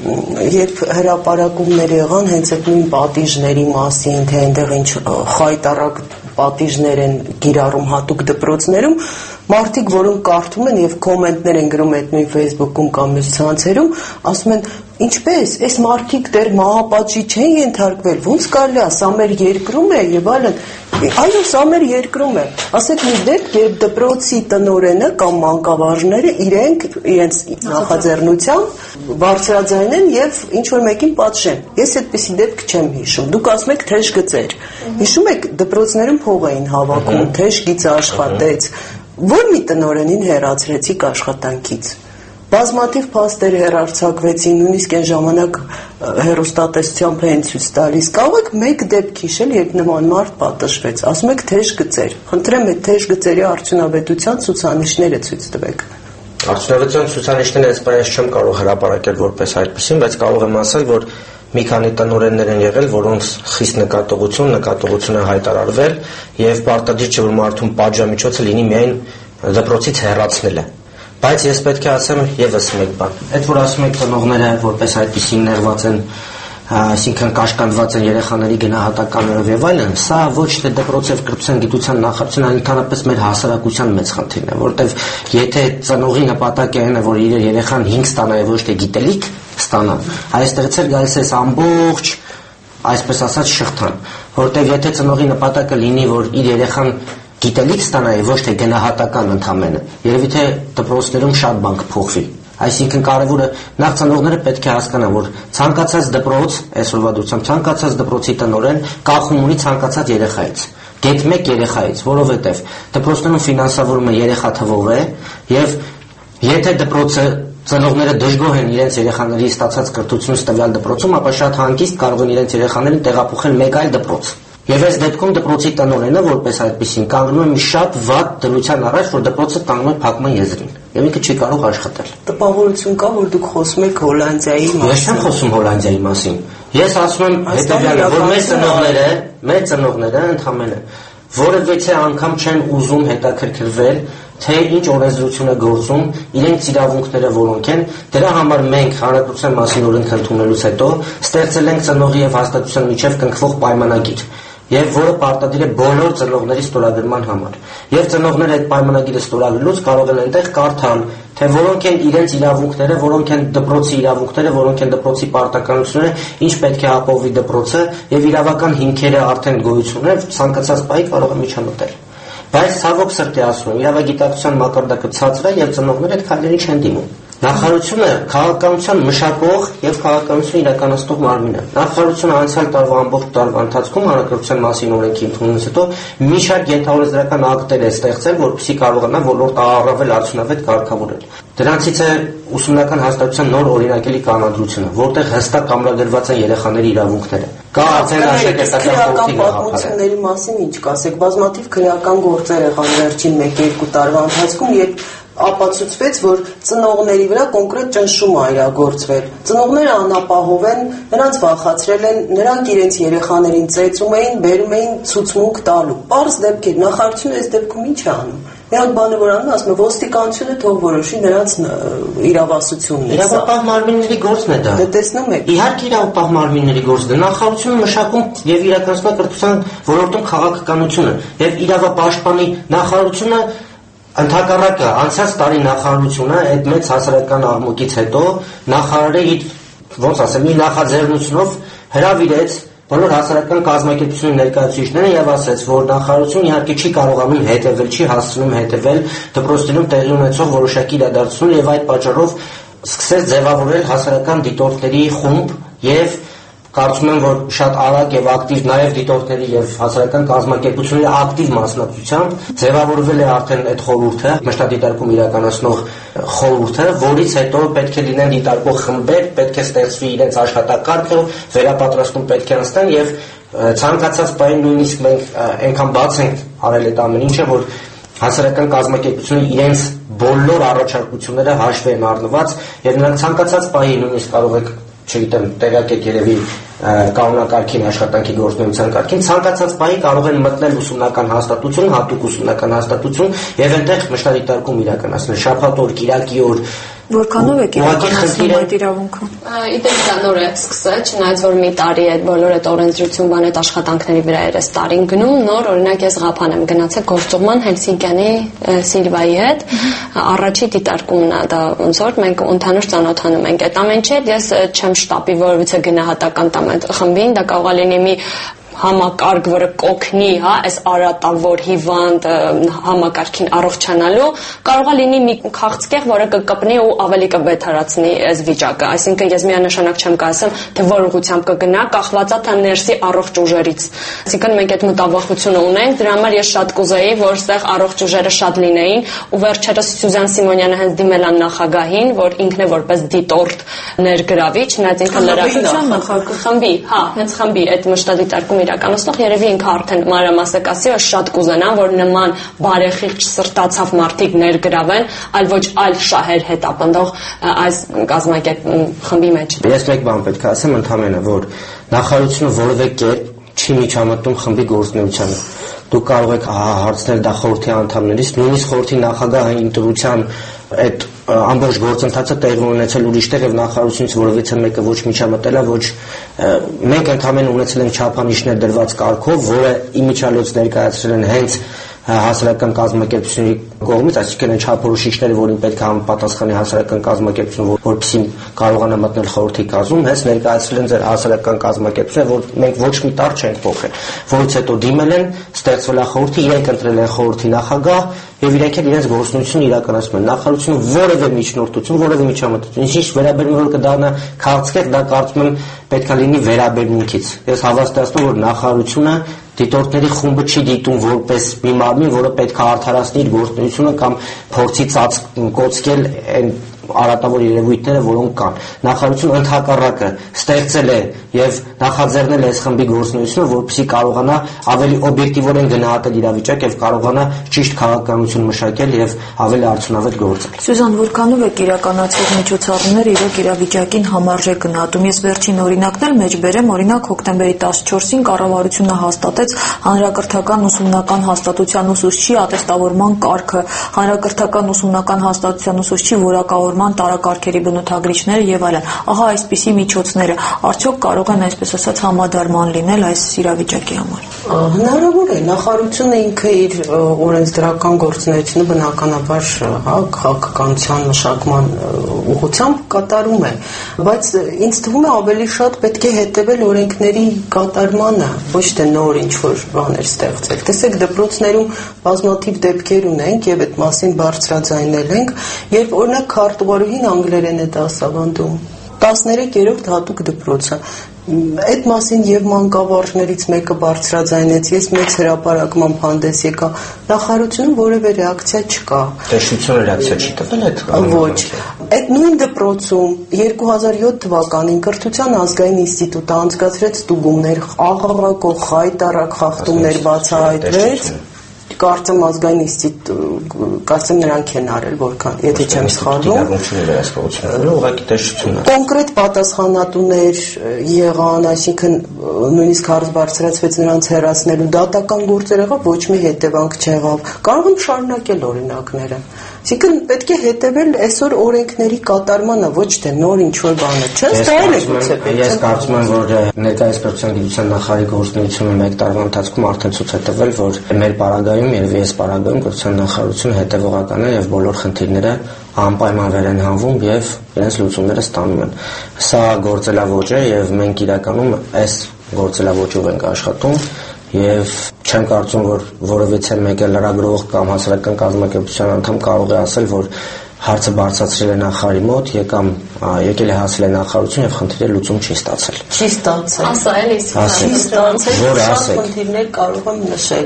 Speaker 9: երբ հրապարակումներ եղան հենց այդ նույն պատիժների մասին, թե այնտեղ ինչ խայտառակ պատիժներ են գիրառում հատուկ դպրոցներում, մարդիկ, որոնք կարդում են եւ կոմենտներ են գրում այդ նույն Facebook-ում կամ մյուս ցանցերում, ասում են, ինչպես, այս մարդիկ դեռ մահապատժի չեն ենթարկվել, ոնց կարելի է, սա մեր երկրում է եւ այլն։ Այո, սա մեր երկրում է։ Ասեք մի դեպք, երբ դպրոցի տնօրենը կամ մանկավարժները իրենք իրենց նախաձեռնությամբ բարձրաձայնեն եւ ինչ որ մեկին պատժեն։ Ես այդպիսի դեպք չեմ հիշում։ Դուք ասում եք թեժ գծեր։ Հիշում եք դպրոցներում փող էին հավաքում, թեժ գիծ աշխատեց։ Որ մի տնօրենին հեռացրեցիք աշխատանքից։ Բազմաթիվ փաստեր հեռարձակվեցին, նույնիսկ այն ժամանակ հեռուստատեսությամբ են ցույց տալիս։ Կարող եք մեկ դեպք հիշել, երբ նման մարդ պատժվեց։ Ասում եք թեժ գծեր։ Խնդրեմ, այդ թեժ գծերի արդյունավետության ցուցանիշները ցույց տվեք։
Speaker 7: Արդյունավետության ցուցանիշները այսպես չեմ կարող հրապարակել որպես այդպեսին, բայց կարող եմ ասել, որ մի քանի տնօրեններ են եղել, որոնց խիստ նկատողություն, նկատողություն է հայտարարվել եւ պարտադիր չէ, որ մարդուն պատժամիջոցը լինի միայն դպրոցից հեռացնելը։ Բայց ես պետք է ասեմ եւս մեկ բան։ Այդ որ ասում եք տնօրենները որպես այդպեսին ներված են, այսինքն կաշկանդված են երեխաների գնահատականներով եւ այլն, սա ոչ թե դպրոցի եւ կրթության գիտության նախարարության, այլ ընդհանրապես մեր հասարակության մեծ խնդիրն է, որովհետեւ եթե ծնողի նպատակը այն է, որ իր երեխան հինգ ստանա եւ ոչ թե գիտելիք ստանա, այստեղից էլ գալիս է ամբողջ, այսպես ասած, շղթան, որովհետեւ եթե ծնողի նպատակը լինի, որ իր երեխան գիտելիք ստանա եւ ոչ թե գնահատական ընդամենը, երևի թե դպրոցներում շատ բան կփոխվի։ Այսինքն կարևորը նախ ծնողները պետք է հասկանան, որ ցանկացած դպրոց, այսօրվա դրությամբ ցանկացած դպրոցի տնօրեն կախում ունի ցանկացած երեխայից, գեթ մեկ երեխայից, որովհետեւ դպրոցներում ֆինանսավորումը երեխա թվով է եւ եթե դպրոցը ծնողները դժգոհ են իրենց երեխաների ստացած կրթությունից տվյալ դպրոցում, ապա շատ հանգիստ կարող են իրենց երեխաներին տեղափոխել մեկ այլ դպրոց։ Եվ այս դեպքում դպրոցի տնօրենը որպես այդպեսին կանգնում է մի շատ վատ դրության առաջ, որ դպրոցը կանգնում է փակման եզրին։ Եվ ինքը չի կարող աշխատել։
Speaker 9: Տպավորություն կա, որ դուք խոսում եք Հոլանդիայի մասին։
Speaker 7: Ես չեմ խոսում Հոլանդիայի մասին։ Ես ասում եմ հետևյալը, որ մեր ծնողները, մեր ծնողները ընդհանրապես որևէ անգամ չեն ուզում հետաքրքրվել, թե ինչ օրենսդրություն է գործում, իրենց իրավունքները որոնք են, դրա համար մենք հանրապետության մասին օրենք ընդունելուց հետո ստեղծել ենք ծնողի եւ հաստատության միջև կնքվող պայմանագիր, եւ որը պարտադիր է բոլոր ծնողների ստորագրման համար։ Եվ ծնողները այդ պայմանագիրը ստորագրելուց կարող են այնտեղ կարդալ, թե որոնք են իրենց իրավունքները, որոնք են դպրոցի իրավունքները, որոնք են դպրոցի պարտականությունները, ինչ պետք է ապահովի դպրոցը եւ իրավական հիմքերը արդեն գոյություն ունեն, ցանկացած պահի կարող է միջամտել։ Բայց ցավոք սրտի ասում եմ, իրավագիտակցության մակարդակը ցածր է եւ ծնողները այդ քայլերի չեն դիմում։ Նախարարությունը քաղաքականության մշակող եւ քաղաքականություն իրականացնող մարմին է։ Նախարարությունը անցյալ տարվա ամբողջ տարվա ընթացքում հանրակրթության մասին օրենքի ընդունումից հետո մի շարք ենթաօրենսդրական ակտեր է ստեղծել, որպեսզի կարողանա ոլորտը առավել արդյունավետ կարգավորել։ Դրանցից է ուսումնական հաստատության նոր օրինակելի կանոնադրությունը, որտեղ հստակ ամրագրված են երեխաների իրավունքները։ Կա արդեն աշակերտական
Speaker 9: պատմությունների մասին ինչ կասեք, բազմաթիվ քրեական գործեր եղան վերջին մեկ-երկու տարվա ընթացքում, երբ ապացուցվեց, որ ծնողների վրա կոնկրետ ճնշում է իրագործվել։ Ծնողները անապահով են, նրանց վախացրել են, նրանք իրենց երեխաներին ծեծում էին, բերում էին ցուցմունք տալու։ Պարզ դեպքեր, նախարարությունը այս դեպքում ինչ է անում։ Նրանք բանը որ անում, ասում են ոստիկանությունը թող որոշի նրանց իրավասությունն է։
Speaker 7: Իրավապահ մարմինների գործն է դա։
Speaker 9: Դե տեսնում եք։
Speaker 7: Իհարկե իրավապահ մարմինների գործն է։ Նախարարությունը մշակում եւ իրականացնում կրթության ոլորտում քաղաքականությունը եւ իրավապաշտպանի նախարարությունը Ընդհակառակը անցած տարի նախարարությունը այդ մեծ հասարակական աղմուկից հետո նախարարը իր ոնց ասեմ, իր նախաձեռնությունով հրավիրեց բոլոր հասարակական կազմակերպությունների ներկայացուցիչները եւ ասաց, որ նախարարությունը իհարկե չի կարողանում հետևել, չի հասցնում հետևել դպրոցներում տեղի ունեցող որոշակի իրադարձությունները եւ այդ պատճառով սկսեց ձևավորել հասարակական դիտորդների խումբ եւ կարծում եմ, որ շատ արագ եւ ակտիվ նաեւ դիտորդների եւ հասարակական կազմակերպությունների ակտիվ մասնակցությամբ ձևավորվել է արդեն այդ խորհուրդը, մշտադիտարկում իրականացնող խորհուրդը, որից հետո պետք է լինեն դիտարկող խմբեր, պետք է ստեղծվի իրենց աշխատակարգը, վերապատրաստում պետք է անցնեն եւ ցանկացած բան նույնիսկ մենք այնքան բաց ենք արել այդ ամեն ինչը, որ հասարակական կազմակերպությունները իրենց բոլոր առաջարկությունները հաշվի են առնված եւ նրանք ցանկացած բանի նույնիսկ կարող եք չգիտեմ, տեղակ եք երևի կանոնակարգին, աշխատանքի գործունեության կարգին, ցանկացած բանի կարող են մտնել ուսումնական հաստատություն, հատուկ ուսումնական հաստատություն եւ այնտեղ մշտադիտարկում իրականացնել շաբաթ օր, կիրակի օր։
Speaker 6: Որքանով եք իրականացնում այդ իրավունքը։
Speaker 8: Իդեպ դա նոր է սկսել, չնայած որ մի տարի է բոլոր այդ օրենսդրություն բան այդ աշխատանքների վրա էր այս տարին գնում, նոր օրինակ ես Ղափան եմ գնացել գործուղման Հելսինկյանի Սիլվայի հետ, առաջի դիտարկումն է դա, ոնց որ մենք ընդհանուր ծանոթանում ենք այդ ամեն չէ, ես չեմ շտապի որևիցե գնահատական տամ այդ խմբին, դա կարող է լինի մի համակարգ, որը կօգնի, հա, այս արատավոր հիվանդ համակարգին առողջանալու, կարող է լինի մի քաղցկեղ, որը կկպնի ու ավելի կվեթարացնի այս վիճակը, այսինքն ես միանշանակ չեմ կասեմ, թե որ ուղղությամբ կգնա, կախված է թե ներսի առողջ ուժերից, այսինքն մենք այդ մտավախությունը ունենք, դրա համար ես շատ կուզեի, որ այստեղ առողջ ուժերը շատ լինեին, ու վերջերս Սյուզան Սիմոնյանը հենց դիմել է նախագահին, որ ինքն է որպես դիտորդ ներգրավիչ, նայած ինքը լրագրության խմբի, հա, հենց խմբի այդ մշտադիտարկում իրականացնող երևի ինքը արդեն մանրամասը կասի, որ շատ կուզենան, որ նման բարեխիղճ սրտացավ մարդիկ ներգրավեն, այլ ոչ այլ շահեր հետապնդող այս կազմակերպ խմբի մեջ։
Speaker 7: Ես մեկ բան պետք է ասեմ ընդհանրապես, որ նախարարությունը որևէ կերպ չի միջամտում խմբի գործունեությանը։ Դուք կարող եք հարցնել դա խորհրդի անդամներից, նույնիսկ խորհրդի նախագահի ընտրության այդ ամբողջ գործընթացը տեղի ունեցել ուրիշտեղ եւ նախարարությունից որևիցե մեկը ոչ միջամտել է, ոչ մենք ընդհանրապես ունեցել ենք չափանիշներ դրված կարգով, որը իմիջիալոց ներկայացրել են հենց հասարակական կազմակերպությունների կողմից, այսինքն այն չափորոշիչները, որին պետք է համապատասխանի հասարակական կազմակերպությունը, որպեսզի կարողանա մտնել խորհրդի կազմում, հենց ներկայացրել են ձեր հասարակական կազմակերպությունը, որ մենք ոչ մի տար չենք փոխել, որից հետո դիմել են, ստեղծվել է խորհրդի, իրենք ընտրել են խորհրդի նախագահ եւ իրենք էլ իրենց գործունեությունը իրականացնում են։ Նախարարությունը որևէ միջնորդություն, որևէ միջամտություն, ինչ վերաբերում որ կդառնա քաղցկեղ, դա կարծում եմ պետք է լինի վերաբերմունքից։ Ես հավաստիացնում որ նախարարությունը դիտորդների խումբը չի դիտում որպես մի մարմին, որը պետք է արդարացնի իր գործունեությունը կամ փորձի ծածկոծել այն արատավոր երևույթները, որոնք կան։ Նախարարությունը ընդհակառակը ստեղծել է եւ նախաձեռնել է այս խմբի գործունեությունը, որպեսզի կարողանա ավելի օբյեկտիվորեն գնահատել իրավիճակը եւ կարողանա ճիշտ քաղաքականություն մշակել եւ ավելի արդյունավետ գործել։
Speaker 6: Սյուզան, որքանով եք իրականացրել միջոցառումները իրոք իրավիճակին համարժեք գնահատում։ Ես վերջին օրինակն էլ մեջ բերեմ, օրինակ հոկտեմբերի տասնչորսին կառավարությունը հաստատեց հանրակրթական ուսումնական հաստատության ուսուցչի ատեստավորման կարգը, հանրակրթական ուսումնական հաստատության ուսուցչի որակավորման տարակարգերի բնութագրիչները եւ այլն։ Ահա այսպիսի միջոցները արդյոք կարող են այսպես ասած համադարման լինել այս իրավիճակի համար։
Speaker 9: Հնարավոր է, նախարարությունը ինքը իր օրենսդրական գործունեությունը բնականաբար, հա, քաղաքականության մշակման ուղղությամբ կատարում է, բայց ինձ թվում է ավելի շատ պետք է հետևել օրենքների կատարմանը, ոչ թե նոր ինչ-որ բաներ ստեղծել։ Տեսեք, դպրոցներում բազմաթիվ դեպքեր ունենք եւ այդ մասին բարձրաձայնել ենք, երբ օրինակ քարտուղարուհին անգլերեն է դասավանդում, տասներեք հատուկ դպրոցը։ Այդ մասին եւ մանկավարժներից մեկը բարձրաձայնեց, ես մեծ հրապարակման հանդես եկա, նախարարությունում որևէ ռեակցիա չկա։
Speaker 7: Տեսչությունը ռեակցիա չի տվել այդ։
Speaker 9: Ոչ։ Այդ նույն դպրոցում երկու հազար յոթ թվականին Կրթության ազգային ինստիտուտը անցկացրեց ստուգումներ, աղաղակող խայտառակ խախտումներ բացահայտվեց։ Կարծեմ ազգային ինստիտուտ, կարծեմ նրանք են արել, որքան, եթե չեմ սխալվում,
Speaker 7: ուղղակի տեսչությունը։
Speaker 9: Կոնկրետ պատասխանատուներ եղան, այսինքն նույնիսկ հարց բարձրացվեց նրանց հեռացնելու, դատական գործեր եղավ, ոչ մի հետևանք չեղավ։ Կարող եմ շարունակել օրինակները։ Այսինքն պետք է հետևել այսօր օրենքների կատարմանը, ոչ թե նոր ինչ-որ բանը, չէ՞, դա էլ է գուցե պետք է։
Speaker 7: Ես կարծում եմ, որ ներկայիս պետության գիտության նախարարի գործունեությունը մեկ տարվա ընթացքում արդեն ցույց է տվել, որ մեր պարագայում եւ ես պարագայում պետության նախարարությունը հետևողական է եւ բոլոր խնդիրները անպայման վեր են հանվում եւ իրենց լուծումները ստանում են։ Սա գործելավոճ է եւ մենք իրականում այս գործելավոճով ենք աշխատում եւ չեմ կարծում, որ որևիցե մեկը լրագրող կամ հասարակական կազմակերպության անդամ կարող է ասել, որ հարցը բարձրացրել է նախարարի մոտ, եկամ եկել է հասել է նախարարություն եւ խնդիրը լուծում չի ստացել։
Speaker 9: Չի ստացել։
Speaker 8: Ասա էլի,
Speaker 9: չի ստացել։ Շատ խնդիրներ կարող եմ նշել։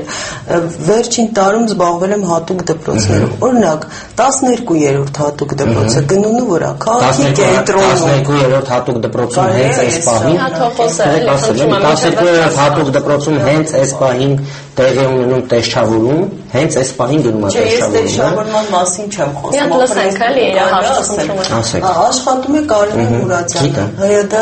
Speaker 9: Վերջին տարում զբաղվել եմ հատուկ դպրոցներով։ Օրինակ, տասներկուերորդ հատուկ դպրոցը գնունու վրա, քաղաքի կենտրոնում։
Speaker 7: տասներկուերորդ հատուկ դպրոցում հենց այս պահին։ տասներկուերորդ հատուկ դպրոցում հենց այս պահին տեղի ունենում տեսչավորում, հենց այս պահին գնում է տեսչավորումը։
Speaker 9: Տեսչավորման մասին չեմ խոսում։
Speaker 8: Իհարկե, լսենք էլի իր հարցը։
Speaker 9: Աշխատում աշխատում է Կարինե Մուրադյանը, ՀՅԴ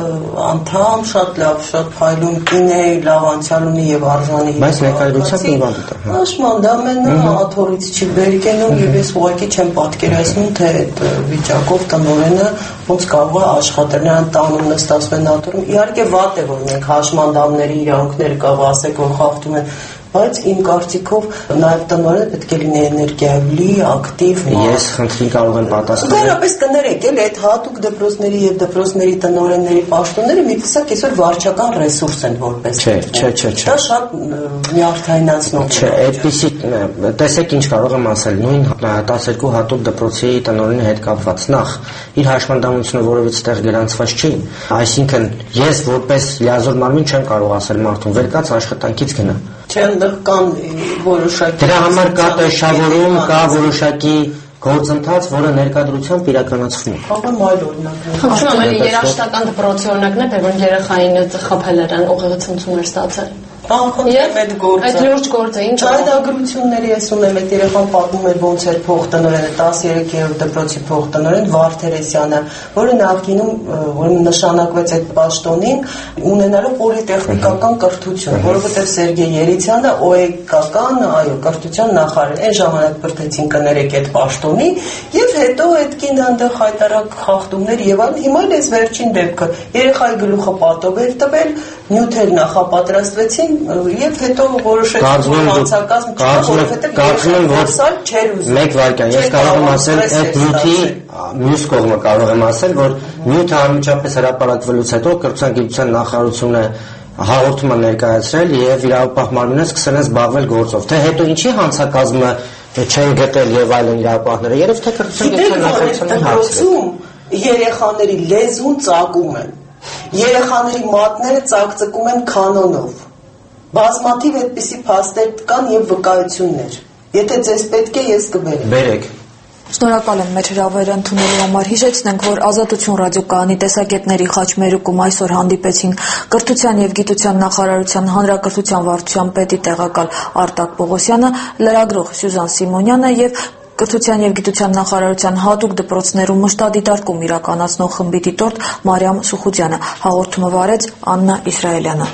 Speaker 9: անդամ, շատ լավ, շատ փայլուն կին է, լավ անցյալ ունի եւ արժանի։
Speaker 7: Բայց ներկայությամբ հիվանդ է։
Speaker 9: Աշման դա մենա աթորից չի բերկենում եւ ես ուղղակի չեմ պատկերացնում, թե այդ վիճակով տնօրենը ոնց կարող է աշխատել, նրան տանում նստածում են աթորում։ Իհարկե վատ է, որ մենք հաշմանդամների իրավունքները կարող ասեք, որ խախտում են, բայց իմ կարծիքով նաև տնօրենը պետք է լինի էներգիայլի, ակտիվ։
Speaker 7: Ես խնդրին կարող եմ պատասխանել։
Speaker 9: Դեռապես կներեք, էլ այդ հատուկ դպրոցների եւ դպրոցների տնօրենների պաշտոնները մի տեսակ այսօր վարչական ռեսուրս են որպես։
Speaker 7: Չէ, չէ, չէ, չէ։
Speaker 9: Դա շատ միարդայնացնող է։
Speaker 7: Չէ, այդպեսի տեսեք ինչ կարող եմ ասել, նույն տասներկու հատուկ դպրոցի տնօրենի հետ կապված նախ իր հաշմանդամությունը որևէ տեղ գրանցված չի, այսինքն ես որպես լիազոր մարմին չեմ կարող ասել մարդուն վեր կաց աշխատանքից գնա։
Speaker 9: Չէ, այնտեղ կան որոշակի
Speaker 7: դրա համար կա տեսավորում, կա որոշակի գործընթաց, որը ներկայությամբ իրականացվում է։
Speaker 9: Կարող այլ օրինակ։
Speaker 8: Խնդրում եմ, երաշտական դպրոցի օրինակն է, որ երեխային խփել են, ուղեղի ցնցում էր ստացել։
Speaker 9: Անկախ այդ գործը։
Speaker 8: Այդ լուրջ գործը ինչ է։
Speaker 9: Այդ ագրությունների ես ունեմ, այդ երեխան պատմում էր ոնց էր փոխտնօրենը տասներկերորդ դպրոցի փոխտնօրեն Վարդերեսյանը, որը նախկինում որ նշանակվեց այդ պաշտոնին ունենալով պոլիտեխնիկական կրթություն, որովհետև Սերգեյ Երիցյանը օեկական, այո, կրթության նախարար այն ժամանակ բրդեցին կներեք այդ պաշտոնի եւ հետո այդ կինը այնտեղ հայտարարակ խախտումներ եւ այլն։ Հիմա էլ էս վերջին դեպքը երեխայի գլուխը պատով էր տվել, նյութեր նախապատրաստվեցին եւ հետո որոշեցին հանցակազմ չկա, որովհետեւ կարծում որ չեր ուզում։
Speaker 7: Մեկ վայրկյան, ես կարող եմ ասել այդ նյութի մյուս կողմը կարող եմ ասել, որ նյութը անմիջապես հրապարակվելուց հետո կրթության գիտության նախարարությունը հաղորդում է ներկայացրել եւ իրավապահ մարմինը սկսել են զբաղվել գործով։ Թե հետո ինչի հանցակազմը չեն գտել եւ այլն իրավապահները, երբ թե կրթության գիտության նախարարությունը հարցրում
Speaker 9: երեխաների լեզուն ծակում են։ Երեխաների մատները ծակծկում են կանոնով։ Բազմաթիվ այդպիսի փաստեր կան եւ վկայություններ։ Եթե ձեզ պետք է, ես կբերեմ։
Speaker 7: Բերեք։
Speaker 6: Շնորհակալ եմ մեր հրավերը ընդունելու համար։ Հիշեցնենք, որ Ազատություն ռադիոկայանի տեսակետների խաչմերուկում այսօր հանդիպեցին Կրթության եւ Գիտության նախարարության հանրակրթության վարչության պետի տեղակալ Արտակ Պողոսյանը, լրագրող Սյուզան Սիմոնյանը եւ Կրթության եւ Գիտության նախարարության հատուկ դպրոցներում մշտադիտարկում իրականացնող խմբի դիտորդ Մարիամ Սուխուդյանը։ Հաղորդումը վարեց Աննա Իսրայելյանը։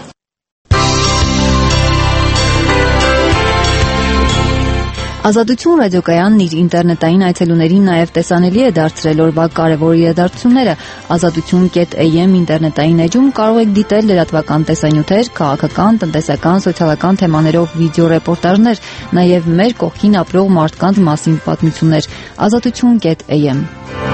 Speaker 10: Ազատություն ռադիոկայանն իր ինտերնետային այցելուներին նաև տեսանելի է դարձրել օրվա կարևոր իրադարձությունները։ ազատություն կետ էյ էմ ինտերնետային էջում կարող եք դիտել լրատվական տեսանյութեր, քաղաքական, տնտեսական, սոցիալական թեմաներով վիդեոռեպորտաժներ, նաև մեր կողքին ապրող մարդկանց մասին պատմություններ։ ազատություն կետ էյ էմ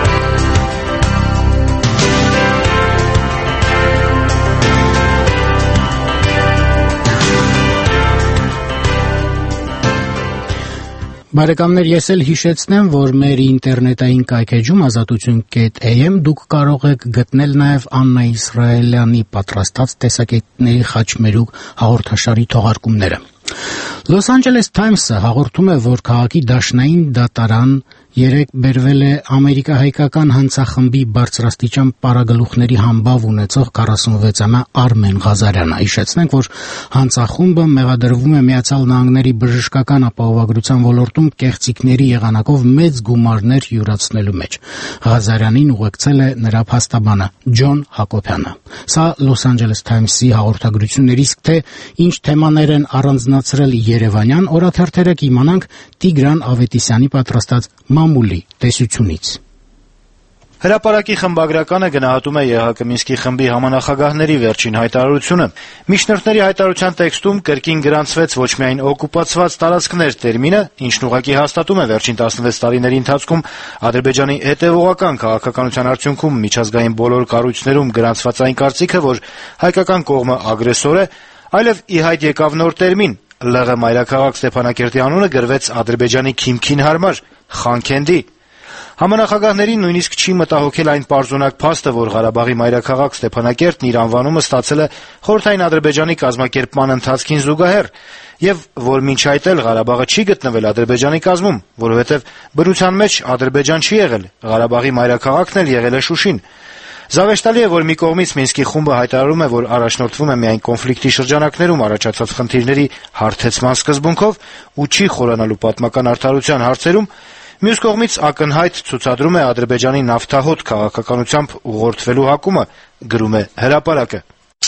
Speaker 1: Բարեկամներ, ես էլ հիշեցնեմ, որ մեր ինտերնետային կայքեջում ազատություն կետ էյ էմ դուք կարող եք գտնել նաև Աննա Իսրայելյանի պատրաստած տեսակետների խաչմերուկ հաղորդաշարի թողարկումները։ Los Angeles Times-ը հաղորդում է, որ քաղաքի դաշնային դատարան երեկ բերվել է ամերիկահայկական հանցախմբի բարձրաստիճան պարագլուխների համբավ ունեցող քառասունվեցամյա Արմեն Ղազարյանը։ Հիշեցնենք, որ հանցախումբը մեղադրվում է Միացյալ Նահանգների բժշկական ապահովագրության ոլորտում կեղծիքների եղանակով մեծ գումարներ յուրացնելու մեջ։ Ղազարյանին ուղեկցել է նրա փաստաբանը Ջոն Հակոբյանը։ Սա Los Angeles Times-ի հաղորդագրությունն է, իսկ թե ինչ թեմաներ են առանձնացրել երևանյան օրաթերթերը կիմանանք Տիգրան Ավետիսյանի պատրաստած մամուլի տեսությունից։
Speaker 11: Հրապարակի խմբագրականը գնահատում է Է Հ Կ Մինսկի խմբի համանախագահների վերջին հայտարարությունը։ Միջնորդների հայտարարության տեքստում կրկին գրանցվեց ոչ միայն օկուպացված տարածքներ տերմինը, ինչն ուղղակի հաստատում է վերջին տասնվեց տարիների ընթացքում Ադրբեջանի հետևողական քաղաքականության արդյունքում միջազգային բոլոր կառույցներում գրանցված այն կարծիքը, որ հայկական կողմը ագրեսոր է, այլև ի հայտ եկավ նոր տերմին՝ Լ Ղ մայրաքաղաք Ստեփանակերտի անունը գրվեց Ադրբեջանի քիմքին հարմար՝ Խանքենդի։ Համանախագահներին նույնիսկ չի մտահոգել այն պարզունակ փաստը, որ Ղարաբաղի մայրաքաղաք Ստեփանակերտն իր անվանումը ստացել է խորհրդային Ադրբեջանի կազմակերպման ընթացքին զուգահեռ, եւ որ մինչ այդ էլ Ղարաբաղը չի գտնվել Ադրբեջանի կազմում, որովհետեւ բնության մեջ Ադրբեջան չի եղել, Ղարաբաղի մայրաքաղաքն էլ եղել է Շուշին։ Զավեշտալի է, որ մի կողմից Մինսկի խումբը հայտարարում է, որ առաջնորդվում է միայն կոնֆլիկտի շրջանակներում առաջացած խնդիրների հարթեցման սկզբունքով ու չի խորանալու պատմական արդարության հարցերում, Մյուս կողմից ակնհայտ ցուցադրում է Ադրբեջանի նավթահոտ քաղաքականությամբ ուղղորդվելու հակումը, գրում է Հրապարակը։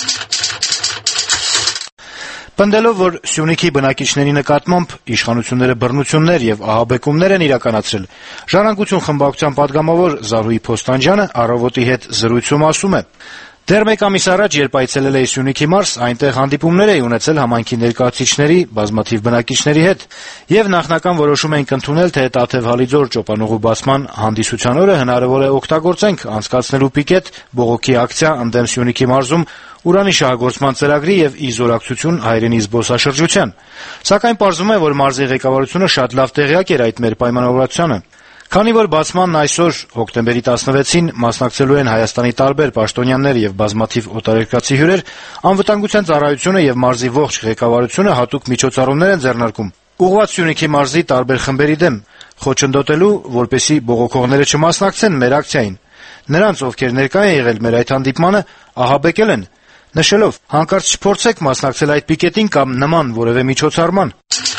Speaker 11: Պնդելով, որ Սյունիքի բնակիչների նկատմամբ իշխանությունները բռնություններ եւ ահաբեկումներ են իրականացրել, Ժառանգություն խմբակցության պատգամավոր Զարուհի Փոստանջյանը «Առավոտ»-ի հետ զրույցում ասում է. «Դեռ մեկ ամիս առաջ, երբ այցելել էի Սյունիքի մարզ, այնտեղ հանդիպումներ էի ունեցել համայնքի ներկայացուցիչների, բազմաթիվ բնակիչների հետ, եւ նախնական որոշում էինք ընդունել, թե Տաթև-Հալիձոր ճոպանուղու բացման հանդիսության օրը հնարավոր է օգտագործենք անցկացնելու պիկետ, բողոքի ակցիա ընդդեմ Սյունիքի մարզում ուրանի շահագործման ծրագրի եւ ի զորակցություն հայրենի զբոսաշրջության։ Սակայն պարզվում է, որ մարզի ղեկավարությունը շատ լավ տեղյակ էր այդ մեր պայմանավորվածությանը։ Քանի որ բացմանն այսօր հոկտեմբերի տասնվեցին մասնակցելու են Հայաստանի տարբեր պաշտոնյաներ եւ բազմաթիվ օտարերկրացի հյուրեր, անվտանգության ծառայությունը եւ մարզի ողջ ղեկավարությունը հատուկ միջոցառումներ են ձեռնարկում ուղղված Սյունիքի մարզի տարբեր խմբերի դեմ, խոչընդոտելու, որպեսզի բողոքողները չմասնակցեն մեր ակցիային։ Նրանց, ովքեր ներկա են եղել մեր այդ հանդիպմանը, ահաբեկել են, նշելով. հանկարծ չփորձեք մասնակցել այդ պիկետին կամ նման որևէ միջոցառման»։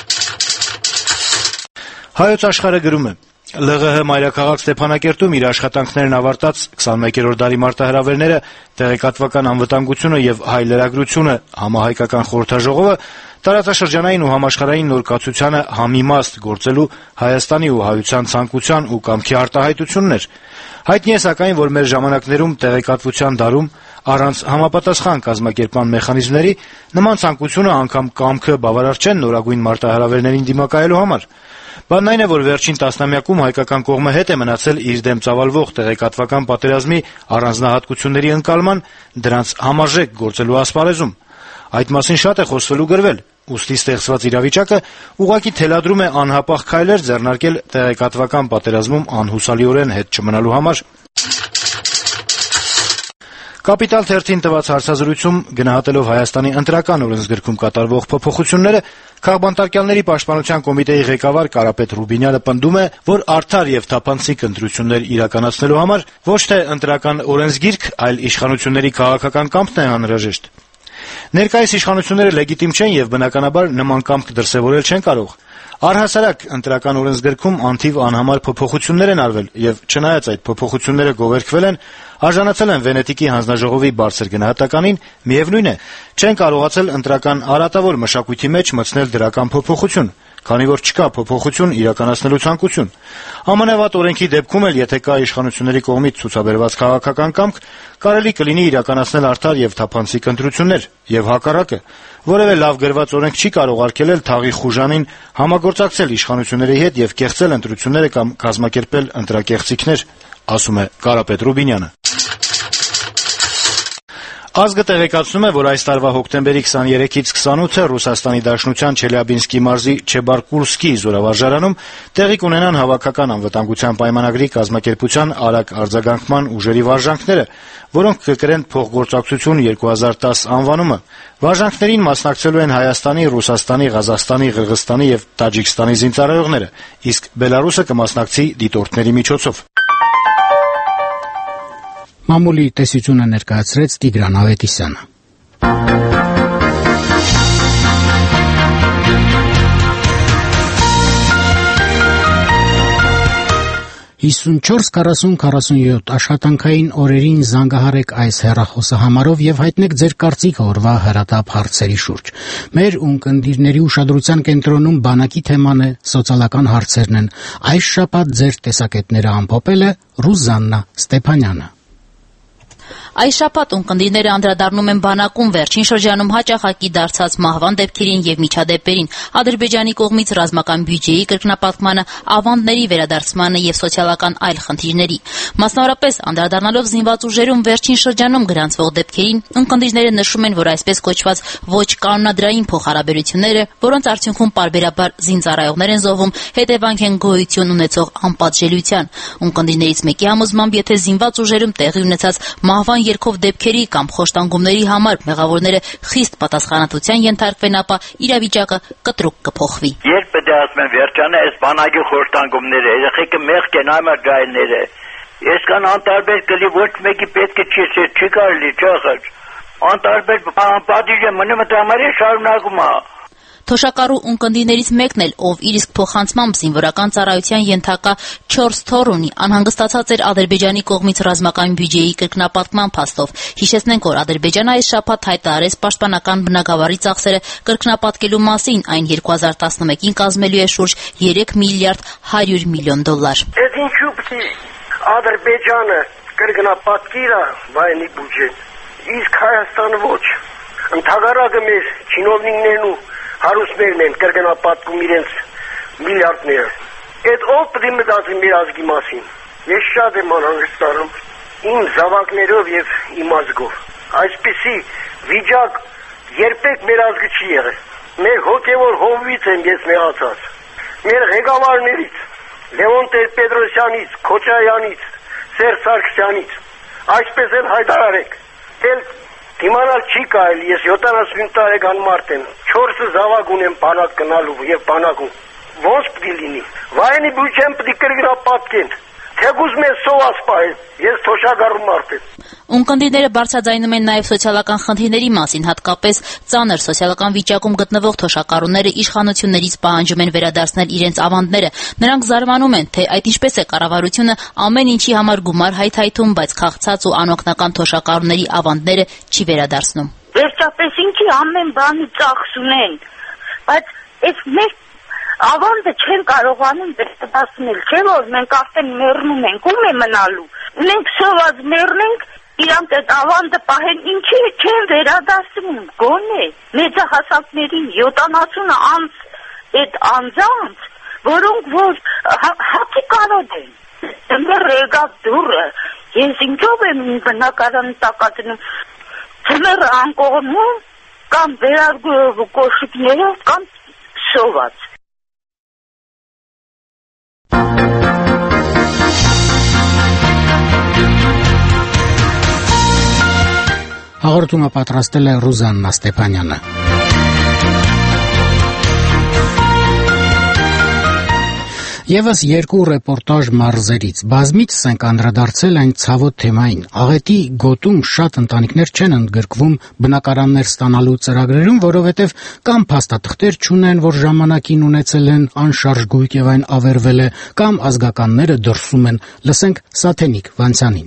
Speaker 11: Հայոց Աշխարհը գրում է. «ԼՂՀ մայրաքաղաք Ստեփանակերտում իր աշխատանքներն ավարտած քսանմեկերորդ դարի մարտահրավերները, տեղեկատվական անվտանգությունը եւ հայ լրագրությունը համահայկական խորհրդաժողովը տարածաշրջանային ու համաշխարհային նոր կացությանը համիմաստ գործելու Հայաստանի ու հայության ցանկության ու կամքի արտահայտությունն էր։ Հայտնի է սակայն, որ մեր ժամանակներում տեղեկատվության դարում առանց համապատասխան կազմակերպման մեխանիզմների նման ցանկությունը անգամ կամքը բավարար չեն նորագույն մարտահրավերներին դիմակայելու համար։ Բանն այն է, որ վերջին տասնամյակում հայկական կողմը հետ է մնացել իր դեմ ծավալվող տեղեկատվական պատերազմի առանձնահատկությունների ընկալման, դրանց համարժեք գործելու ասպարեզում։ Այդ մասին շատ է խոսվել ու գրվել, ուստի ստեղծված իրավիճակը ուղղակի թելադրում է անհապաղ քայլեր ձեռնարկել տեղեկատվական պատերազմում անհուսալիորեն հետ չմնալու համար»։ «Կապիտալ» թերթին տված հարցազրույցում գնահատելով Հայաստանի ընտրական օրենսգրքում կատարվող փոփոխությունները, Քաղբանտարկյալների պաշտպանության կոմիտեի ղեկավար Կարապետ Ռուբինյանը պնդում է, որ արդար եւ թափանցիկ ընտրություններ իրականացնելու համար ոչ թե ընտրական օրենսգիրք, այլ իշխանությունների քաղաքական կամքն է անհրաժեշտ։ Ներկայիս իշխանությունները լեգիտիմ չեն եւ բնականաբար նման կամք դրսեւորել չեն կարող։ Առհասարակ ընտրական օրենսգրքում անթիվ անհամար փոփոխություններ են արվել եւ չնայած այդ փոփոխությունները գովերքվել են, արժանացել են Վենետիկի հանձնաժողովի բարձր գնահատականին, միևնույն է, չեն կարողացել ընտրական արատավոր մշակույթի մեջ մտցնել դրական փոփոխություն, քանի որ չկա փոփոխություն իրականացնելու ցանկություն։ ԱՄՆ վատ օրենքի դեպքում էլ, եթե կա իշխանությունների կողմից ցուցաբերված քաղաքական կամք, կարելի կլինի իրականացնել արդար եւ թափանցիկ ընտրություններ, եւ հակառակը, որևէ լավ գրված օրենք չի կարող արգելել թաղի խուժանին համագործակցել իշխանությունների հետ եւ կեղծել ընտրությունները կամ կազմակերպել ընտրակեղծիքներ, ասում է Կարապետ Ռուբինյանը։ Ազգը տեղեկացնում է, որ այս տարվա հոկտեմբերի քսաներեքից քսանութը Ռուսաստանի Դաշնության Չելյաբինսկի մարզի Չեբարկուրսկի զորավարժարանում տեղի կունենան հավաքական անվտանգության պայմանագրի կազմակերպության արագ արձագանքման ուժերի վարժանքները, որոնք կկրեն փոխգործակցություն երկու հազար տասը անվանումը։ Վարժանքներին մասնակցելու են Հայաստանի, Ռուսաստանի, Ղազախստանի, Ղրղստանի եւ Տաջիկստանի զինծառայողները, իսկ Բելարուսը կմասնակցի դիտորդների միջոցով։
Speaker 1: Մամուլի տեսությունը ներկայացրեց Տիգրան Ավետիսյանը։ հիսունչորս քառասուն քառասունյոթ աշխատանքային օրերին զանգահարեք այս հեռախոսահամարով եւ հայտնեք ձեր կարծիքը օրվա հրատապ հարցերի շուրջ։ Մեր ունկնդիրների ուշադրության կենտրոնում բանակի թեման է, սոցիալական հարցերն են։ Այս շաբաթ ձեր տեսակետները ամփոփել է Ռուզաննա Ստեփանյանը։
Speaker 3: Այս շաբաթ ունկնդիրները անդրադառնում են բանակում վերջին շրջանում հաճախակի դարձած մահվան դեպքերին եւ միջադեպերին, Ադրբեջանի կողմից ռազմական բյուջեի կրկնապատկմանը, ավանդների վերադարձմանը եւ սոցիալական այլ խնդիրների։ Մասնավորապես անդրադառնալով զինված ուժերում վերջին շրջանում գրանցվող դեպքերին, ունկնդիրները նշում են, որ այսպես կոչված ոչ կանոնադրային փոխհարաբերությունները, որոնց արդյունքում պարբերաբար զինծառայողներ են զոհվում, հետևանք են գոյություն ունեցող անպատժելիության։ Ունկնդիրներից մեկի համոզմամբ, եթե զինված ուժերում տեղի ունեցած մահվան երկով դեպքերի կամ խոշտանգումների համար մեղավորները խիստ պատասխանատվության ենթարկվեն, ապա իրավիճակը կտրուկ կփոխվի։
Speaker 12: Երբ պետք է ասում են վերջանա այս բանակի խոշտանգումները, երեխեքը մեղք են այմար գայլները, այսքան անտարբեր կլի ոչ մեկի պետք է չի սեր, չի կարելի չախած, անտարբեր անպատիժ է մնում է համար է շարունակում է։
Speaker 3: Թոշակառու ունկնդիներից մեկն էլ, ով իր իսկ փոխանցմամբ զինվորական ծառայության ենթակա չորս թոռ ունի, անհանգստացած էր Ադրբեջանի կողմից ռազմական բյուջեի կրկնապատկման փաստով։ Հիշեցնենք, որ Ադրբեջանը այս շաբաթ հայտարարեց պաշտպանական բնագավառի ծախսերը կրկնապատկելու մասին, այն երկու հազար տասնմեկին կազմելու է շուրջ երեք միլիարդ հարյուր միլիոն դոլար։
Speaker 13: Էդ ինչու պիտի Ադրբեջանը կրկնապատկիրա վայնի բյուջեն, իսկ Հայաստանը ոչ։ Ընդհանրակը մեր չինովնիկներն ու հարուստներն են կրկնապատկում իրենց միլիարդները։ Այդ ով պիտի մտածի մեր ազգի մասին։ Ես շատ եմ անհանգստանում իմ զավակներով եւ իմ ազգով։ Այսպիսի վիճակ երբեք մեր ազգը չի եղել։ Մեր հոգեվոր հովվից են ես մեղացած։ Մեր ղեկավարներից, Լևոն Տեր-Պետրոսյանից, Քոչարյանից, Սերժ Սարգսյանից, այսպես էլ հայտարարեք։ Էլ դիմանալ չի կարելի, ես յոթանասուն տարեկան մարդ եմ, չորսը զավակ ունեմ բանակ գնալու եւ բանակում։ Ոնց պիտի լինի։ Վայնի բյուջեն պիտի կրկնապատկեն։ Թեկուզ մեզ սոված պահել, ես թոշակառու մարդ եմ։
Speaker 3: Ունկնդիները բարձրաձայնում են նաև սոցիալական խնդիրների մասին, հատկապես ծանր սոցիալական վիճակում գտնվող թոշակառուները իշխանություններից պահանջում են վերադարձնել իրենց ավանդները։ Նրանք զարմանում են, թե այդ ինչպես է կառավարությունը ամեն ինչի համար գումար հայթայթում, բայց քաղցած ու անօգնական թոշակառուների ավանդները չի վերադարձնում։
Speaker 14: Վերջապես ինչի ամեն բանի ծախս ունեն, բայց այս մեր ավանդը չեն կարողանում վերադարձնել, չէ՞ որ մենք արդեն մեռնում ենք, ում է մնալու։ Մենք սոված մեռնենք, իրանք այդ ավանդը պահեն, ինչի չեն վերադարձնում, գոնե մեծահասակներին յոթանասուն անց այդ անձանց, որոնք որ հացի կարոտ են։ Դեռ եկավ դուրը, ես ինչով եմ բնակարանը տակածնում, ձմեռ անկողնում, կամ վերարգու կոշիկներով, կամ սոված։
Speaker 1: Հաղորդումը պատրաստել է Ռուզաննա Ստեփանյանը։ Եվս երկու ռեպորտաժ մարզերից։ Բազմից ենք անդրադարձել այն ցավոտ թեմային։ Աղետի գոտում շատ ընտանիքներ չեն ընդգրկվում բնակարաններ ստանալու ծրագրերում, որովհետև կամ փաստաթղթեր չունեն, որ ժամանակին ունեցել են անշարժ գույք եւ այն ավերվել է, կամ ազգականները դրսում են։ Լսենք Սաթենիկ Վանցյանին։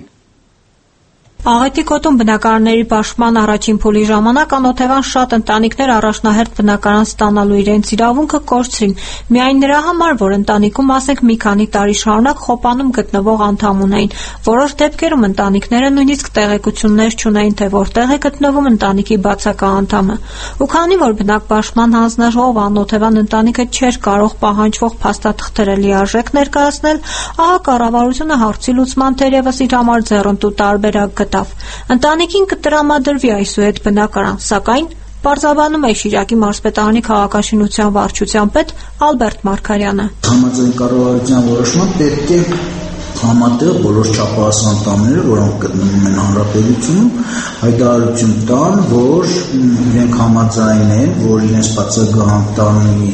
Speaker 15: Աղետի գոտում բնակարանների պաշտպան առաջին փուլի ժամանակ անօթևան շատ ընտանիքներ առաջնահերթ բնակարան ստանալու իրենց իրավունքը կորցրին միայն նրա համար, որ ընտանիքում ասենք մի քանի տարի շարունակ խոպանում գտնվող անդամ ունեին։ Որոշ դեպքերում ընտանիքները նույնիսկ տեղեկություններ չունեին, թե որտեղ է գտնվում ընտանիքի բացակա անդամը։ Ու քանի որ բնակպաշտպան հանձնաժողով անօթևան ընտանիքը չէր կարող պահանջվող փաստաթղթերը լիարժեք ներկայացնել, ահա կառավարությունը հարցի լուծման թերևս իր համար ձեռնտու տարբերակ գտավ։ Ընտանիքին կտրամադրվի այսուհետ բնակարան, սակայն պարզաբանում է Շիրակի մարզպետարանի քաղաքաշինության վարչության պետ Ալբերտ Մարգարյանը։
Speaker 16: Համաձայն կառավարության որոշման պետք է համատեղ բոլոր չափահաս անդամները, որոնք գտնվում են հանրապետությունում, հայտարարություն տան, որ իրենք համաձայն են, որ իրենց բացակա անդամի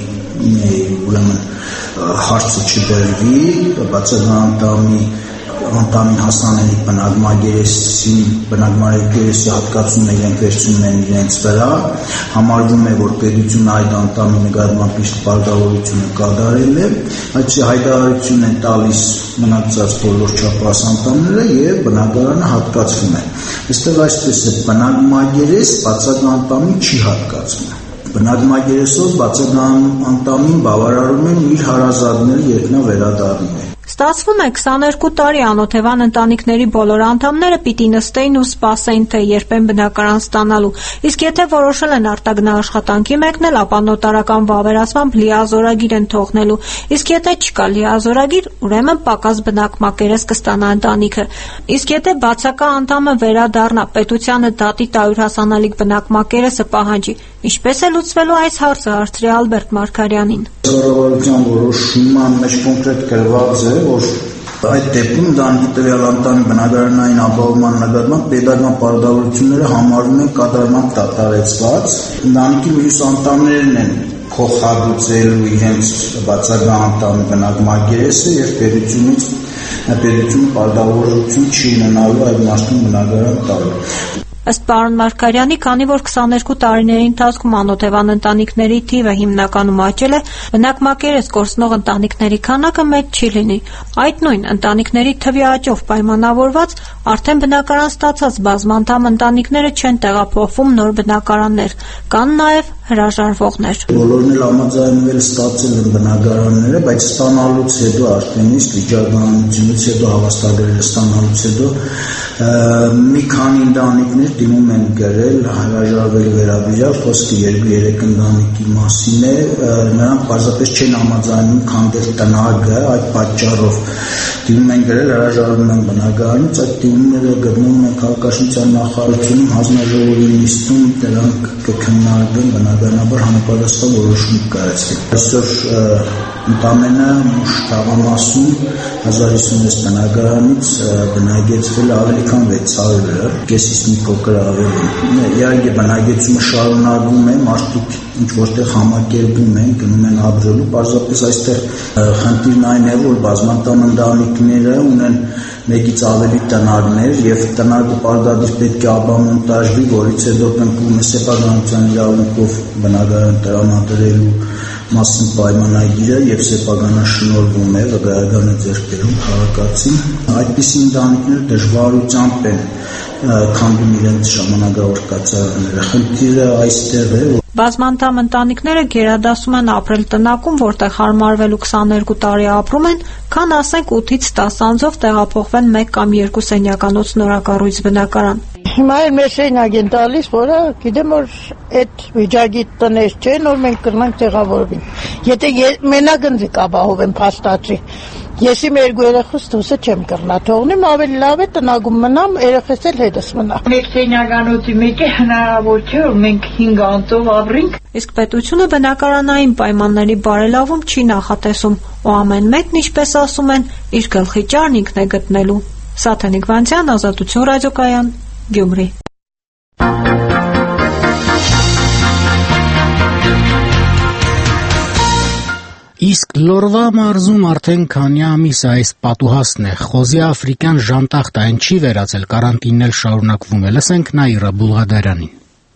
Speaker 16: ուրեմն հարցը չբերվի, բացակա անդամի անդամին հասանելի բնակմագերեսի բնակմագերեսի հատկացումը իրենք վերցնում են իրենց վրա, համարվում է, որ պետությունը այդ անդամի նկատմամբ միշտ պարտավորությունը կատարել է, այդ հայտարարություն են տալիս մնացած բոլոր չափահաս անդամները եւ բնակարանը հատկացվում է։ Այստեղ այսպես է, բնակմագերես բացակա անդամին չի հատկացվում։ Բնակմագերեսով բացակա անդամին բավարարում են իր հարազատները, երբ նա վերադառնում է։
Speaker 15: Ստացվում է քսաներկու տարի անօթևան ընտանիքների բոլոր անդամները պիտի նստեին ու սպասեին, թե երբ են բնակարան ստանալու, իսկ եթե որոշել են արտագնաաշխատանքի մեկնել, ապա նոտարական վավերացմամբ լիազորագիր են թողնելու, իսկ եթե չկա լիազորագիր, ուրեմն պակաս բնակմակերես կստանա ընտանիքը, իսկ եթե բացակա անդամը վերադառնա, պետությանը դատի տայուր հասանելիք բնակմակերեսը պահանջի, ինչպես է լուծվելու այս հարցը, հարցրի Ալբերտ Մարգարյանին։
Speaker 16: Կառավարության որոշման մեջ կոնկրետ գրված է, որ այդ դեպքում ընտանիքի տվյալ անդամի բնակարանային ապահովման նկատմամբ պետական պարտավորությունները համարվում են կատարմամբ դատարեցված, ընտանիքի մյուս անդամներն են փոխհատուցելու իրենց բացակա անդամի բնակմագերեսը եւ պետությունից պետությունը պարտավորություն չի ունենալու այդ մարդուն բնակարան տալու։
Speaker 15: Ըստ պարոն Մարգարյանի, քանի որ քսաներկու տարիների ընթացքում անօթևան ընտանիքների թիվը հիմնականում աճել է, բնակմակերես կորցնող ընտանիքների քանակը մեծ չի լինի։ Այդ նույն ընտանիքների թվի աճով պայմանավորված արդեն բնակարան ստացած բազմանդամ ընտանիքները չեն տեղափոխվում նոր բնակարաններ, կան նաև հրաժարվողներ։
Speaker 16: Բոլորն էլ համաձայնվել ստացել են բնակարանները, բայց ստանալուց հետո արդեն իսկ վիճակագրությունից հետո հավաստագրել ստանալուց հետո մի քանի ընտանիքներ դիմում են գրել հրաժարվել վերաբերյալ, խոսքը երկու-երեք ընտանիքի մասին է, նրանք պարզապես չեն համաձայնում քանդել տնագը, այդ պատճառով դիմում են գրել հրաժարվում են բնակարանից, այդ դիմումները գտնվում են քաղաքաշինության նախարարությունում, հանձնաժողովի նիստում դրանք կքննարկվեն բնականաբար համապատասխան որոշում կայացվի։ Այսօր ընդամենը մուշ թաղամասում հազար հիսունվեց բնակարանից բնակեցվել ավելի քան վեց հարյուր, կեսից մի փոքր ավելի։ Իհարկե բնակեցումը շարունակվում է, մարդիկ ինչ որտեղ համակերպում են, գնում են ապրելու, պարզապես այստեղ խնդիրն այն է, որ բազմատան ընտանիքները ունեն մեկից ավելի տնագներ եւ տնագը պարտադիր պետք է ապամոնտաժվի, որից հետո տնկում է սեփականության իրավունքով բնակարան տրամադրելու մասին պայմանագիրը եւ սեփականաշնորհվում է վկայականը ձեռք բերում քաղաքացին։ Այդպիսի ընտանիքները դժվարությամբ են քանդում իրենց ժամանակավոր կացարանները։ Խնդիրը այստեղ է,
Speaker 15: բազմանդամ ընտանիքները գերադասում են ապրել տնակում, որտեղ հարմարվելու քսաներկու տարի ապրում են, քան ասենք ութից տասը անձով տեղափոխվեն մեկ կամ երկու սենյականոց նորակառույց բնակարան։
Speaker 17: Հիմա էլ մեր սենյակ են տալիս, որը գիտեմ որ այդ վիճակի տներ չեն, որ մենք կրնանք տեղավորվին։ Եթե մենակ ընձիկ ապահովեն փաստացի, ես իմ երկու երեխուս դուսը չեմ կրնա թողնեմ, ավելի լավ է տնագում մնամ, երեխես էլ հետս մնա։
Speaker 14: Մեկ սենյականոցի մեկ է հնարավոր չէ, որ մենք հինգ անձով ապրենք։
Speaker 15: Իսկ պետությունը բնակարանային պայմանների բարելավում չի նախատեսում, ու ամեն մեկն, ինչպես ասում են, իր գլխի ճարն ինքն է գտնելու։ Սաթենիկ Վանցյան, Ազատություն ռադիոկայան, Գյումրի։
Speaker 1: Իսկ Լորվա մարզում արդեն քանի ամիս այս պատուհասն է։ Խոզի աֆրիկյան ժանտախտը այն չի վերացել, կարանտինն էլ շարունակվում է։ Լսենք Նաիրա Բուլղադարյանին։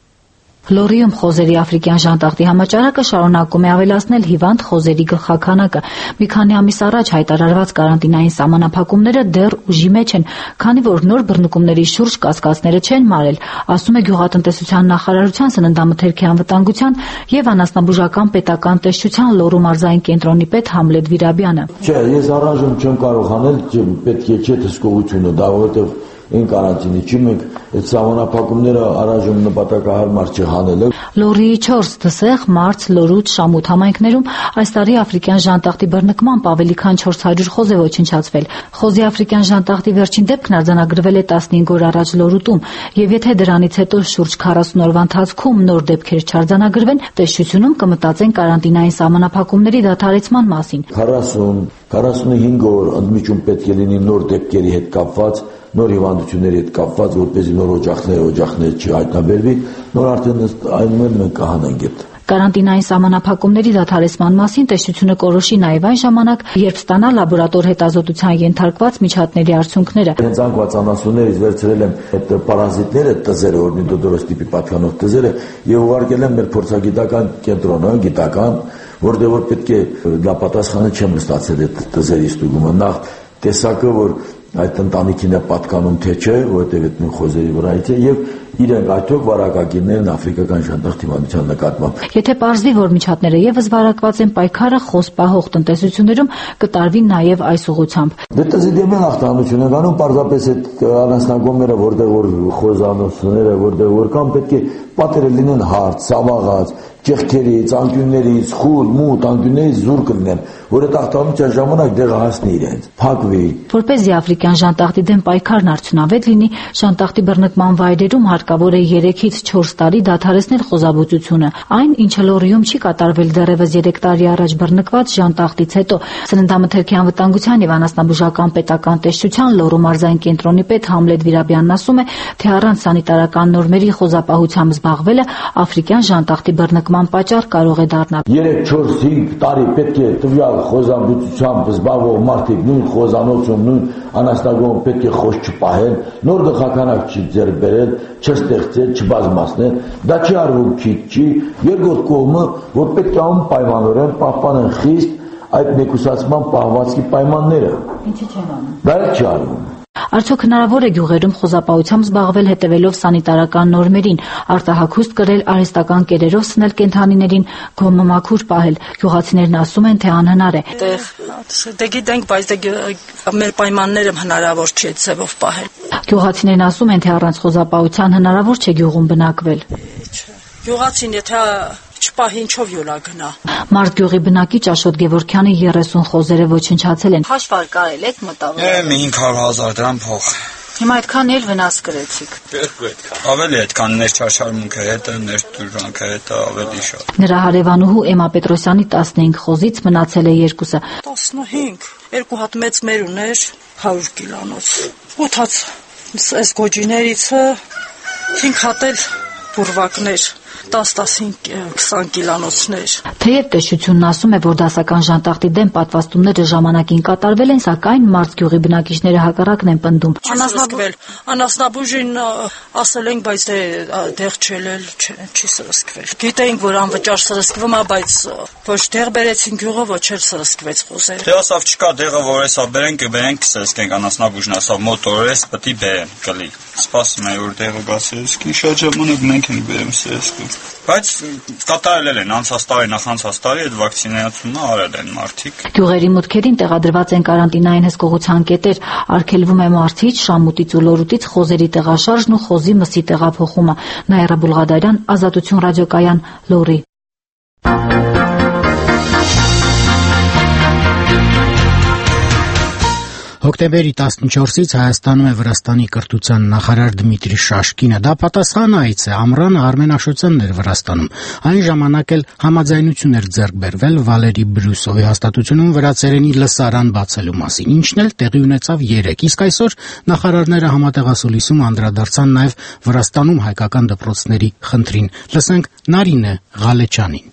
Speaker 10: Լորիում խոզերի աֆրիկյան ժանտախտի համաճարակը շարունակում է ավելացնել հիվանդ խոզերի գլխաքանակը։ Մի քանի ամիս առաջ հայտարարված կարանտինային սահմանափակումները դեռ ուժի մեջ են, քանի որ նոր բռնկումների շուրջ կասկածները չեն մարել, ասում է Գյուղատնտեսության նախարարության սննդամթերքի անվտանգության եւ անասնաբուժական պետական տեսչության Լոռու մարզային կենտրոնի պետ Համլետ Վիրաբյանը։
Speaker 18: Չէ, ես առանձին չեմ կարող անել, պետք է չէ հսկողությունը, դա որովհետեւ Այն կարանտինի չի մենք այդ սահմանափակումները առայժմ նպատակահարմար չհանելը։
Speaker 10: Լոռիի չորս Դսեղ, Մարց, Լոռուց, Շամուտ համայնքներում այս տարի աֆրիկյան ժանտախտի բռնկմամբ ավելի քան չորս հարյուր խոզ է ոչնչացվել։ Խոզի աֆրիկյան ժանտախտի վերջին դեպքն արձանագրվել է տասնհինգ օր առաջ Լոռուտում, եւ եթե դրանից հետո շուրջ քառասուն օրվա ընթացքում նոր դեպքեր չարձանագրվեն, տեսչությունում կմտածեն կարանտինային սահմանափակումների դադարեցման մասին։
Speaker 18: քառասուն քառասունհինգ օր ընդմիջում պետք է լինի նոր դեպքերի հետ կապված, նոր հիվանդությունների հետ կապված, որպեսզի նոր օջախները օջախները չհայտնաբերվի, նոր արդեն այնուամենայնիվ մենք կհանենք այդ։
Speaker 10: Կարանտինային սահմանափակումների դադարեցման մասին տեսչությունը կորոշի նաև այն ժամանակ, երբ ստանա լաբորատոր հետազոտության ենթարկված միջատների արդյունքները։
Speaker 18: Հենց անկված անասուններից վերցրել եմ այդ պարազիտները, տզերը, օրնիտոդորոս տիպի պատկանող տզերը եւ ուղարկել եմ մեր փորձագիտական կենտրոնը, գիտական, որտեղ որ պետք է դա պատասխանը չեմ ստացել այդ տզերի ստուգումը։ Նախ տեսակը, որ այդ ընտանիքին է պատկանում թե չէ, որտեղ այդ նույն խոզերի վրայից է եւ իրենք այդօք վարակագիրներն աֆրիկական ժանտախտի հիվանդության նկատմամբ։
Speaker 10: Եթե պարզվի, որ միջատները եւս վարակված են, պայքարը խոզ պահող տնտեսություններում կտարվի նաեւ այս ուղղությամբ։
Speaker 18: Դե դեպի նախտանություն են անում պարզապես այդ անասնագոմները, որտեղ որ խոզանոցները, որտեղ որ կան, պետք է պատերը լինեն հարթ, սավաղած, ճեղքերից, անկյուններից, խուլ, մութ, անկյուններից զուր կլինեն, որը տախտանության ժամանակ դեղը հասնի իրենց, փակվի։
Speaker 10: Որպեսզի աֆրիկյան ժանտախտի դեմ պայքարն արդյունավետ լինի, ժանտախտի բռնկման վայրերում հարկավոր է երեքից չորս տարի դադարեցնել խոզաբուծությունը։ Այն, ինչը Լոռիում չի կատարվել դեռևս երեք տարի առաջ բռնկված ժանտախտից հետո, սննդամթերքի անվտանգության եւ անասնաբուժական պետական տեսչության Լոռու մարզային կենտրոնի պետ Համլետ Վիրաբյանն ասում է, թե առանց սանիտարական նորմերի խոզապահությամբ զբաղվելը աֆրիկյան ժանտախտի բռնկման պատճառ կարող է դառնալ։
Speaker 18: երեք չորս հինգ տարի պետք է տվյալ խոզաբուծությամբ զբաղվող մարդիկ նույն խոզանոցում, նույն անասնագոմում պետք է խոզ չպահեն, նոր գլխականակ չի ձեռք բերել, չստեղծել, չբազմացնել, դա չի արվում քիչ չի, երկրորդ կողմը, որ պետք է անում պայմանորեն պահպանեն խիստ այդ մեկուսացման պահվածքի պայմանները։
Speaker 10: Ինչի չեն անում։
Speaker 18: Դա էլ չի արվում։
Speaker 10: Արդյոք հնարավոր է գյուղերում խոզապահությամբ զբաղվել հետևելով սանիտարական նորմերին, արտահագուստ կրել արհեստական կերերով սնել կենդանիներին, գոմը մաքուր պահել։ Գյուղացիներն ասում են, թե անհնար է։
Speaker 19: Դե գիտենք, բայց մեր պայմանները հնարավոր չի այդ ձևով պահել։
Speaker 10: Գյուղացիներն ասում են, թե առանց խոզապահության հնարավոր չէ գյուղում բնակվել։
Speaker 19: Գյուղացին եթե չպահի ինչով յոլա գնա։
Speaker 10: Մարտգյուղի բնակիչ Աշոտ Գևորգյանի երեսուն խոզերը ոչնչացել են։
Speaker 3: Հաշվար կարել եք մտավոր։
Speaker 20: Մի հինգ հազար դրամ փող։
Speaker 3: Հիմա այդքան էլ վնաս կրեցիք։
Speaker 20: Ավելի այդքան ներչաշարմունքը հետը, ներդուրանքը հետը ավելի շատ։
Speaker 10: Նրա հարևանուհու Էմա Պետրոսյանի տասնհինգ խոզից մնացել է երկուսը։
Speaker 19: տասնհինգ, երկու հատ մեծ մեր ուներ, հարյուր կիլոնոց։ Ութ հատ այս գոջիներիցը հինգ հատ էլ բուրվակներ, տաս-տասհինգ քսան կիլոնոցներ։
Speaker 10: Թեև տեսչությունն ասում է, որ դասական ժանտախտի դեմ պատվաստումները ժամանակին կատարվել են, սակայն Մարտգյուղի բնակիչները հակառակն են պնդում։
Speaker 19: Անասնաբուժ, անասնաբուժին ասել ենք, բայց դեղ չելել, չի սրսկվել։ Գիտեինք, որ անվճար սրսկվում է, բայց ոչ դեղ բերեցին գյուղը, ոչ էլ սրսկվեց խոզերը։
Speaker 20: Դե ասավ չկա դեղը, որ հեսա բերենք, բերենք սրսկենք, անասնաբուժն ասավ մոտ օրես պետք է բերեմ, կլի։ Սպասում եմ, որ դեղը գա սրսկի, շատ ժամանակ մենք ենք բերում սրսկում։ Բայց կատարել են անցած տարի, նախանցած տարի այդ վակցինացումը արել են մարդիկ։
Speaker 10: Գյուղերի մուտքերին տեղադրված են կարանտինային հսկողության կետեր, արգելվում է մարդից, շամուտից ու լորուտից խոզերի տեղաշարժն ու խոզի մսի տեղափոխումը։ Նաիրա Բուլղադարյան, Ազատություն ռադիոկայան, Լոռի։
Speaker 1: Հոկտեմբերի տասնչորսից Հայաստանում է Վրաստանի կրթության նախարար Դմիտրի Շաշկինը։ Դա պատասխանայից է Ամռանը Արմեն Աշոտյանն էր Վրաստանում։ Այն ժամանակ էլ համաձայնություն էր ձեռք բերվել Վալերի Բրյուսովի հաստատությունում վրացերենի լսարան բացելու մասին, ինչն էլ տեղի ունեցավ երեկ։ Իսկ այսօր նախարարները համատեղասուլիսում անդրադարձան նաև Վրաստանում հայկական դպրոցների խնդրին։ Լսենք Նարինե Ղալեչյանին։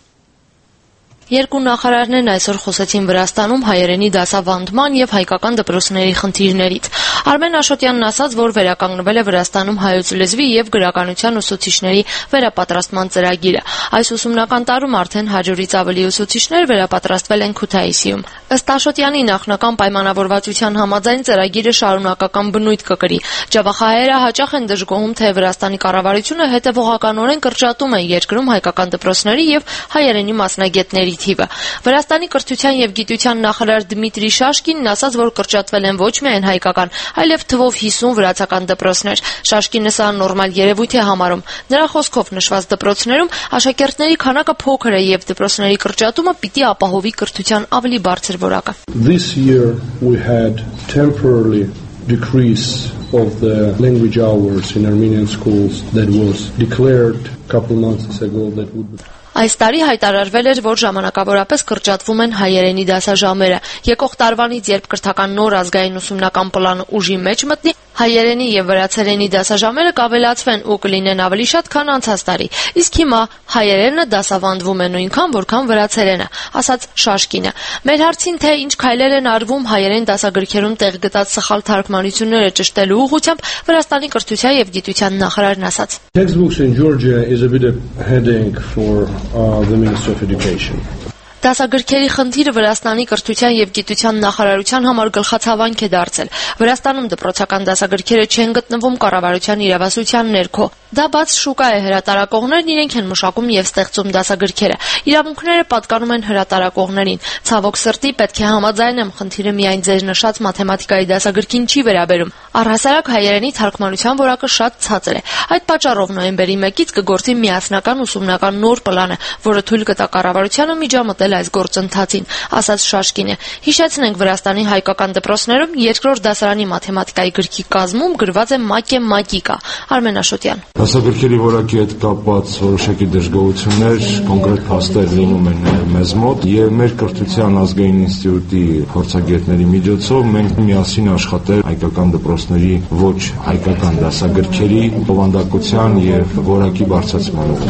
Speaker 3: Երկու նախարարներն այսօր խոսեցին Վրաստանում հայերենի դասավանդման եւ հայկական դպրոցների խնդիրներից։ Արմեն Աշոտյանն ասաց, որ վերականգնվել է Վրաստանում հայոց լեզվի եւ գրականության ուսուցիչների վերապատրաստման ծրագիրը։ Այս ուսումնական տարում արդեն հաջորից ավելի ուսուցիչներ վերապատրաստվել են Քութայիսիում։ Ըստ Աշոտյանի նախնական պայմանավորվածության համաձայն ծրագիրը շարունակական բնույթ կկրի։ Ջավախահայերը հաճախ են դժգոհում, թե Վրաստանի կառավարությունը հետևողականորեն կրճատում է երկրում հայկական դպրոցների եւ հայերենի մասնագետների թիվը։ Վրաստանի կրթության եւ գիտության նախարար Դմիտրի Շաշկինն ասաց, որ կրճատվել են ոչ միայն հայկական, այլև թվով հիսուն վրացական դպրոցներ։ Շաշկինը սա նորմալ երևույթ է համարում։ Նրա խոսքով նշված դպրոցներում աշակերտների քանակը փոքր է եւ դպրոցների կրճատումը պիտի ապահովի կրթության ավելի բարձր որակը։
Speaker 21: This year we had temporarily decrease of the language hours in Armenian schools that was declared a couple months ago that would be
Speaker 3: Այս տարի հայտարարվել էր, որ ժամանակավորապես կրճատվում են հայերենի դասաժամերը։ Եկող տարվանից, երբ կրթական նոր ազգային ուսումնական պլանը ուժի մեջ մտնի, հայերենի եւ վրացերենի դասաժամերը կավելացվեն ու կլինեն ավելի շատ, քան անցած տարի։ Իսկ հիմա հայերենը դասավանդվում է նույնքան, որքան վրացերենը, ասաց Շաշկինը։ Մեր հարցին, թե ինչ քայլեր են արվում հայերեն դասագրքերում տեղ գտած սխալ թարգմանությունները ճշտելու ուղղությամբ, Վրաստանի կրթության եւ գիտության նախարարն ասաց.
Speaker 21: Textbooks in Georgia is a bit of headache for Uh, the Ministry of Education.
Speaker 3: Դասագրքերի խնդիրը Վրաստանի կրթության եւ գիտության նախարարության համար գլխացավանք է դարձել։ Վրաստանում դպրոցական դասագրքերը չեն գտնվում կառավարության իրավասության ներքո։ Դա բաց շուկա է, հրատարակողներն իրենք են մշակում եւ ստեղծում դասագրքերը։ Իրավունքները պատկանում են հրատարակողներին։ Ցավոք սրտի պետք է համաձայնեմ, խնդիրը միայն ձեր նշած մաթեմատիկայի դասագրքին չի վերաբերում։ Առհասարակ հայերենի թարգմանության որակը շատ ցածր է։ Այդ պատճառով նոյեմբերի մեկից կգործի միասնական ուսումնական նոր պլանը, որը թույլ կտա կառավարությանը միջամտել այս գործընթացին, ասաց Շաշկինը։ Հիշեցնենք, Վրաստանի հայկական դպրոցներում երկրորդ դասարանի մաթեմատիկայի գրքի կազմում գրված է մակե-մակիկա։ Արմեն Աշոտյան։
Speaker 21: Դասագրքերի որակի հետ կապված որոշակի դժգոհություններ, կոնկրետ փաստեր լինում են մեզ մոտ եւ մեր կրթության ազգային ինստիտուտի փորձագետների միջոցով մենք միասին աշխատել հայկական դպրոցների ոչ հայկական դասագրքերի բովանդակության եւ որակի բարձրացման ուղղությամբ։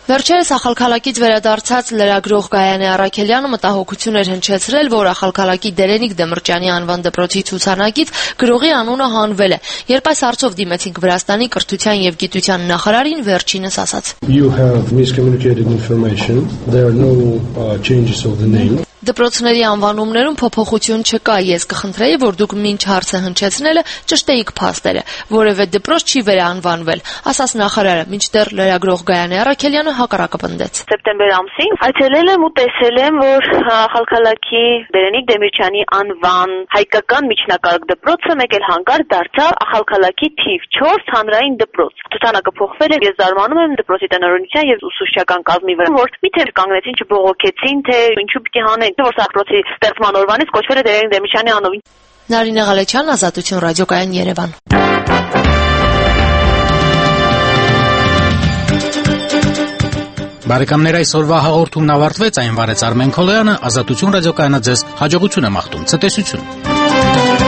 Speaker 3: Վերջերս Ախալքալակից վերադարձած լրագրող Գայանե Առաքելյանը մտահոգություն էր հնչեցրել, որ Ախալքալակի Դերենիկ Դեմիրճյանի անվան դպրոցի ցուցանակից գրողի անունը հանվել է։ Երբ այս հարցով դիմեցինք Վրաստանի կրթության եւ գիտության նախարարին, վերջինս ասաց.
Speaker 2: You have miscommunicated information. There are no uh, changes of the name.
Speaker 3: Դպրոցների անվանումներում փոփոխություն չկա, ես կխնդրեի, որ դուք մինչ հարցը հնչեցնելը ճշտեիք փաստերը, որևէ դպրոց չի վերանվանվել, ասաց նախարարը, մինչդեռ լրագրող Գայանե Առաքելյանը հակառակը պնդեց.
Speaker 22: Սեպտեմբեր ամսին այցելել եմ ու տեսել եմ, որ Ախալքալակի Դերենիկ Դեմիրճյանի անվան հայկական միջնակարգ դպրոցը մեկ էլ հանկարծ դարձավ Ախալքալակի թիվ չորս հանրային դպրոց։ Ցուցանակը փոխվել է, ես զարմանում եմ դպրոցի տնօրինության եւ ուսուցչական կազմի վրա, որ միթե կանգնեցին, չբողոքեցին, թե ինչու պիտի հանեն, որ սակրոցի ստեղծման օրվանից կոչվել է Դերենիկ Դեմիրճյանի անունով։
Speaker 3: Նարինե Ղալեչյան, Ազատություն ռադիոկայան, Երևան։
Speaker 1: Բարեկամներ, այսօրվա հաղորդումն ավարտվեց, այն վարեց Արմեն Քոլոյանը, Ազատություն ռադիոկայանը ձեզ հաջողություն է մաղթում, ցտեսություն։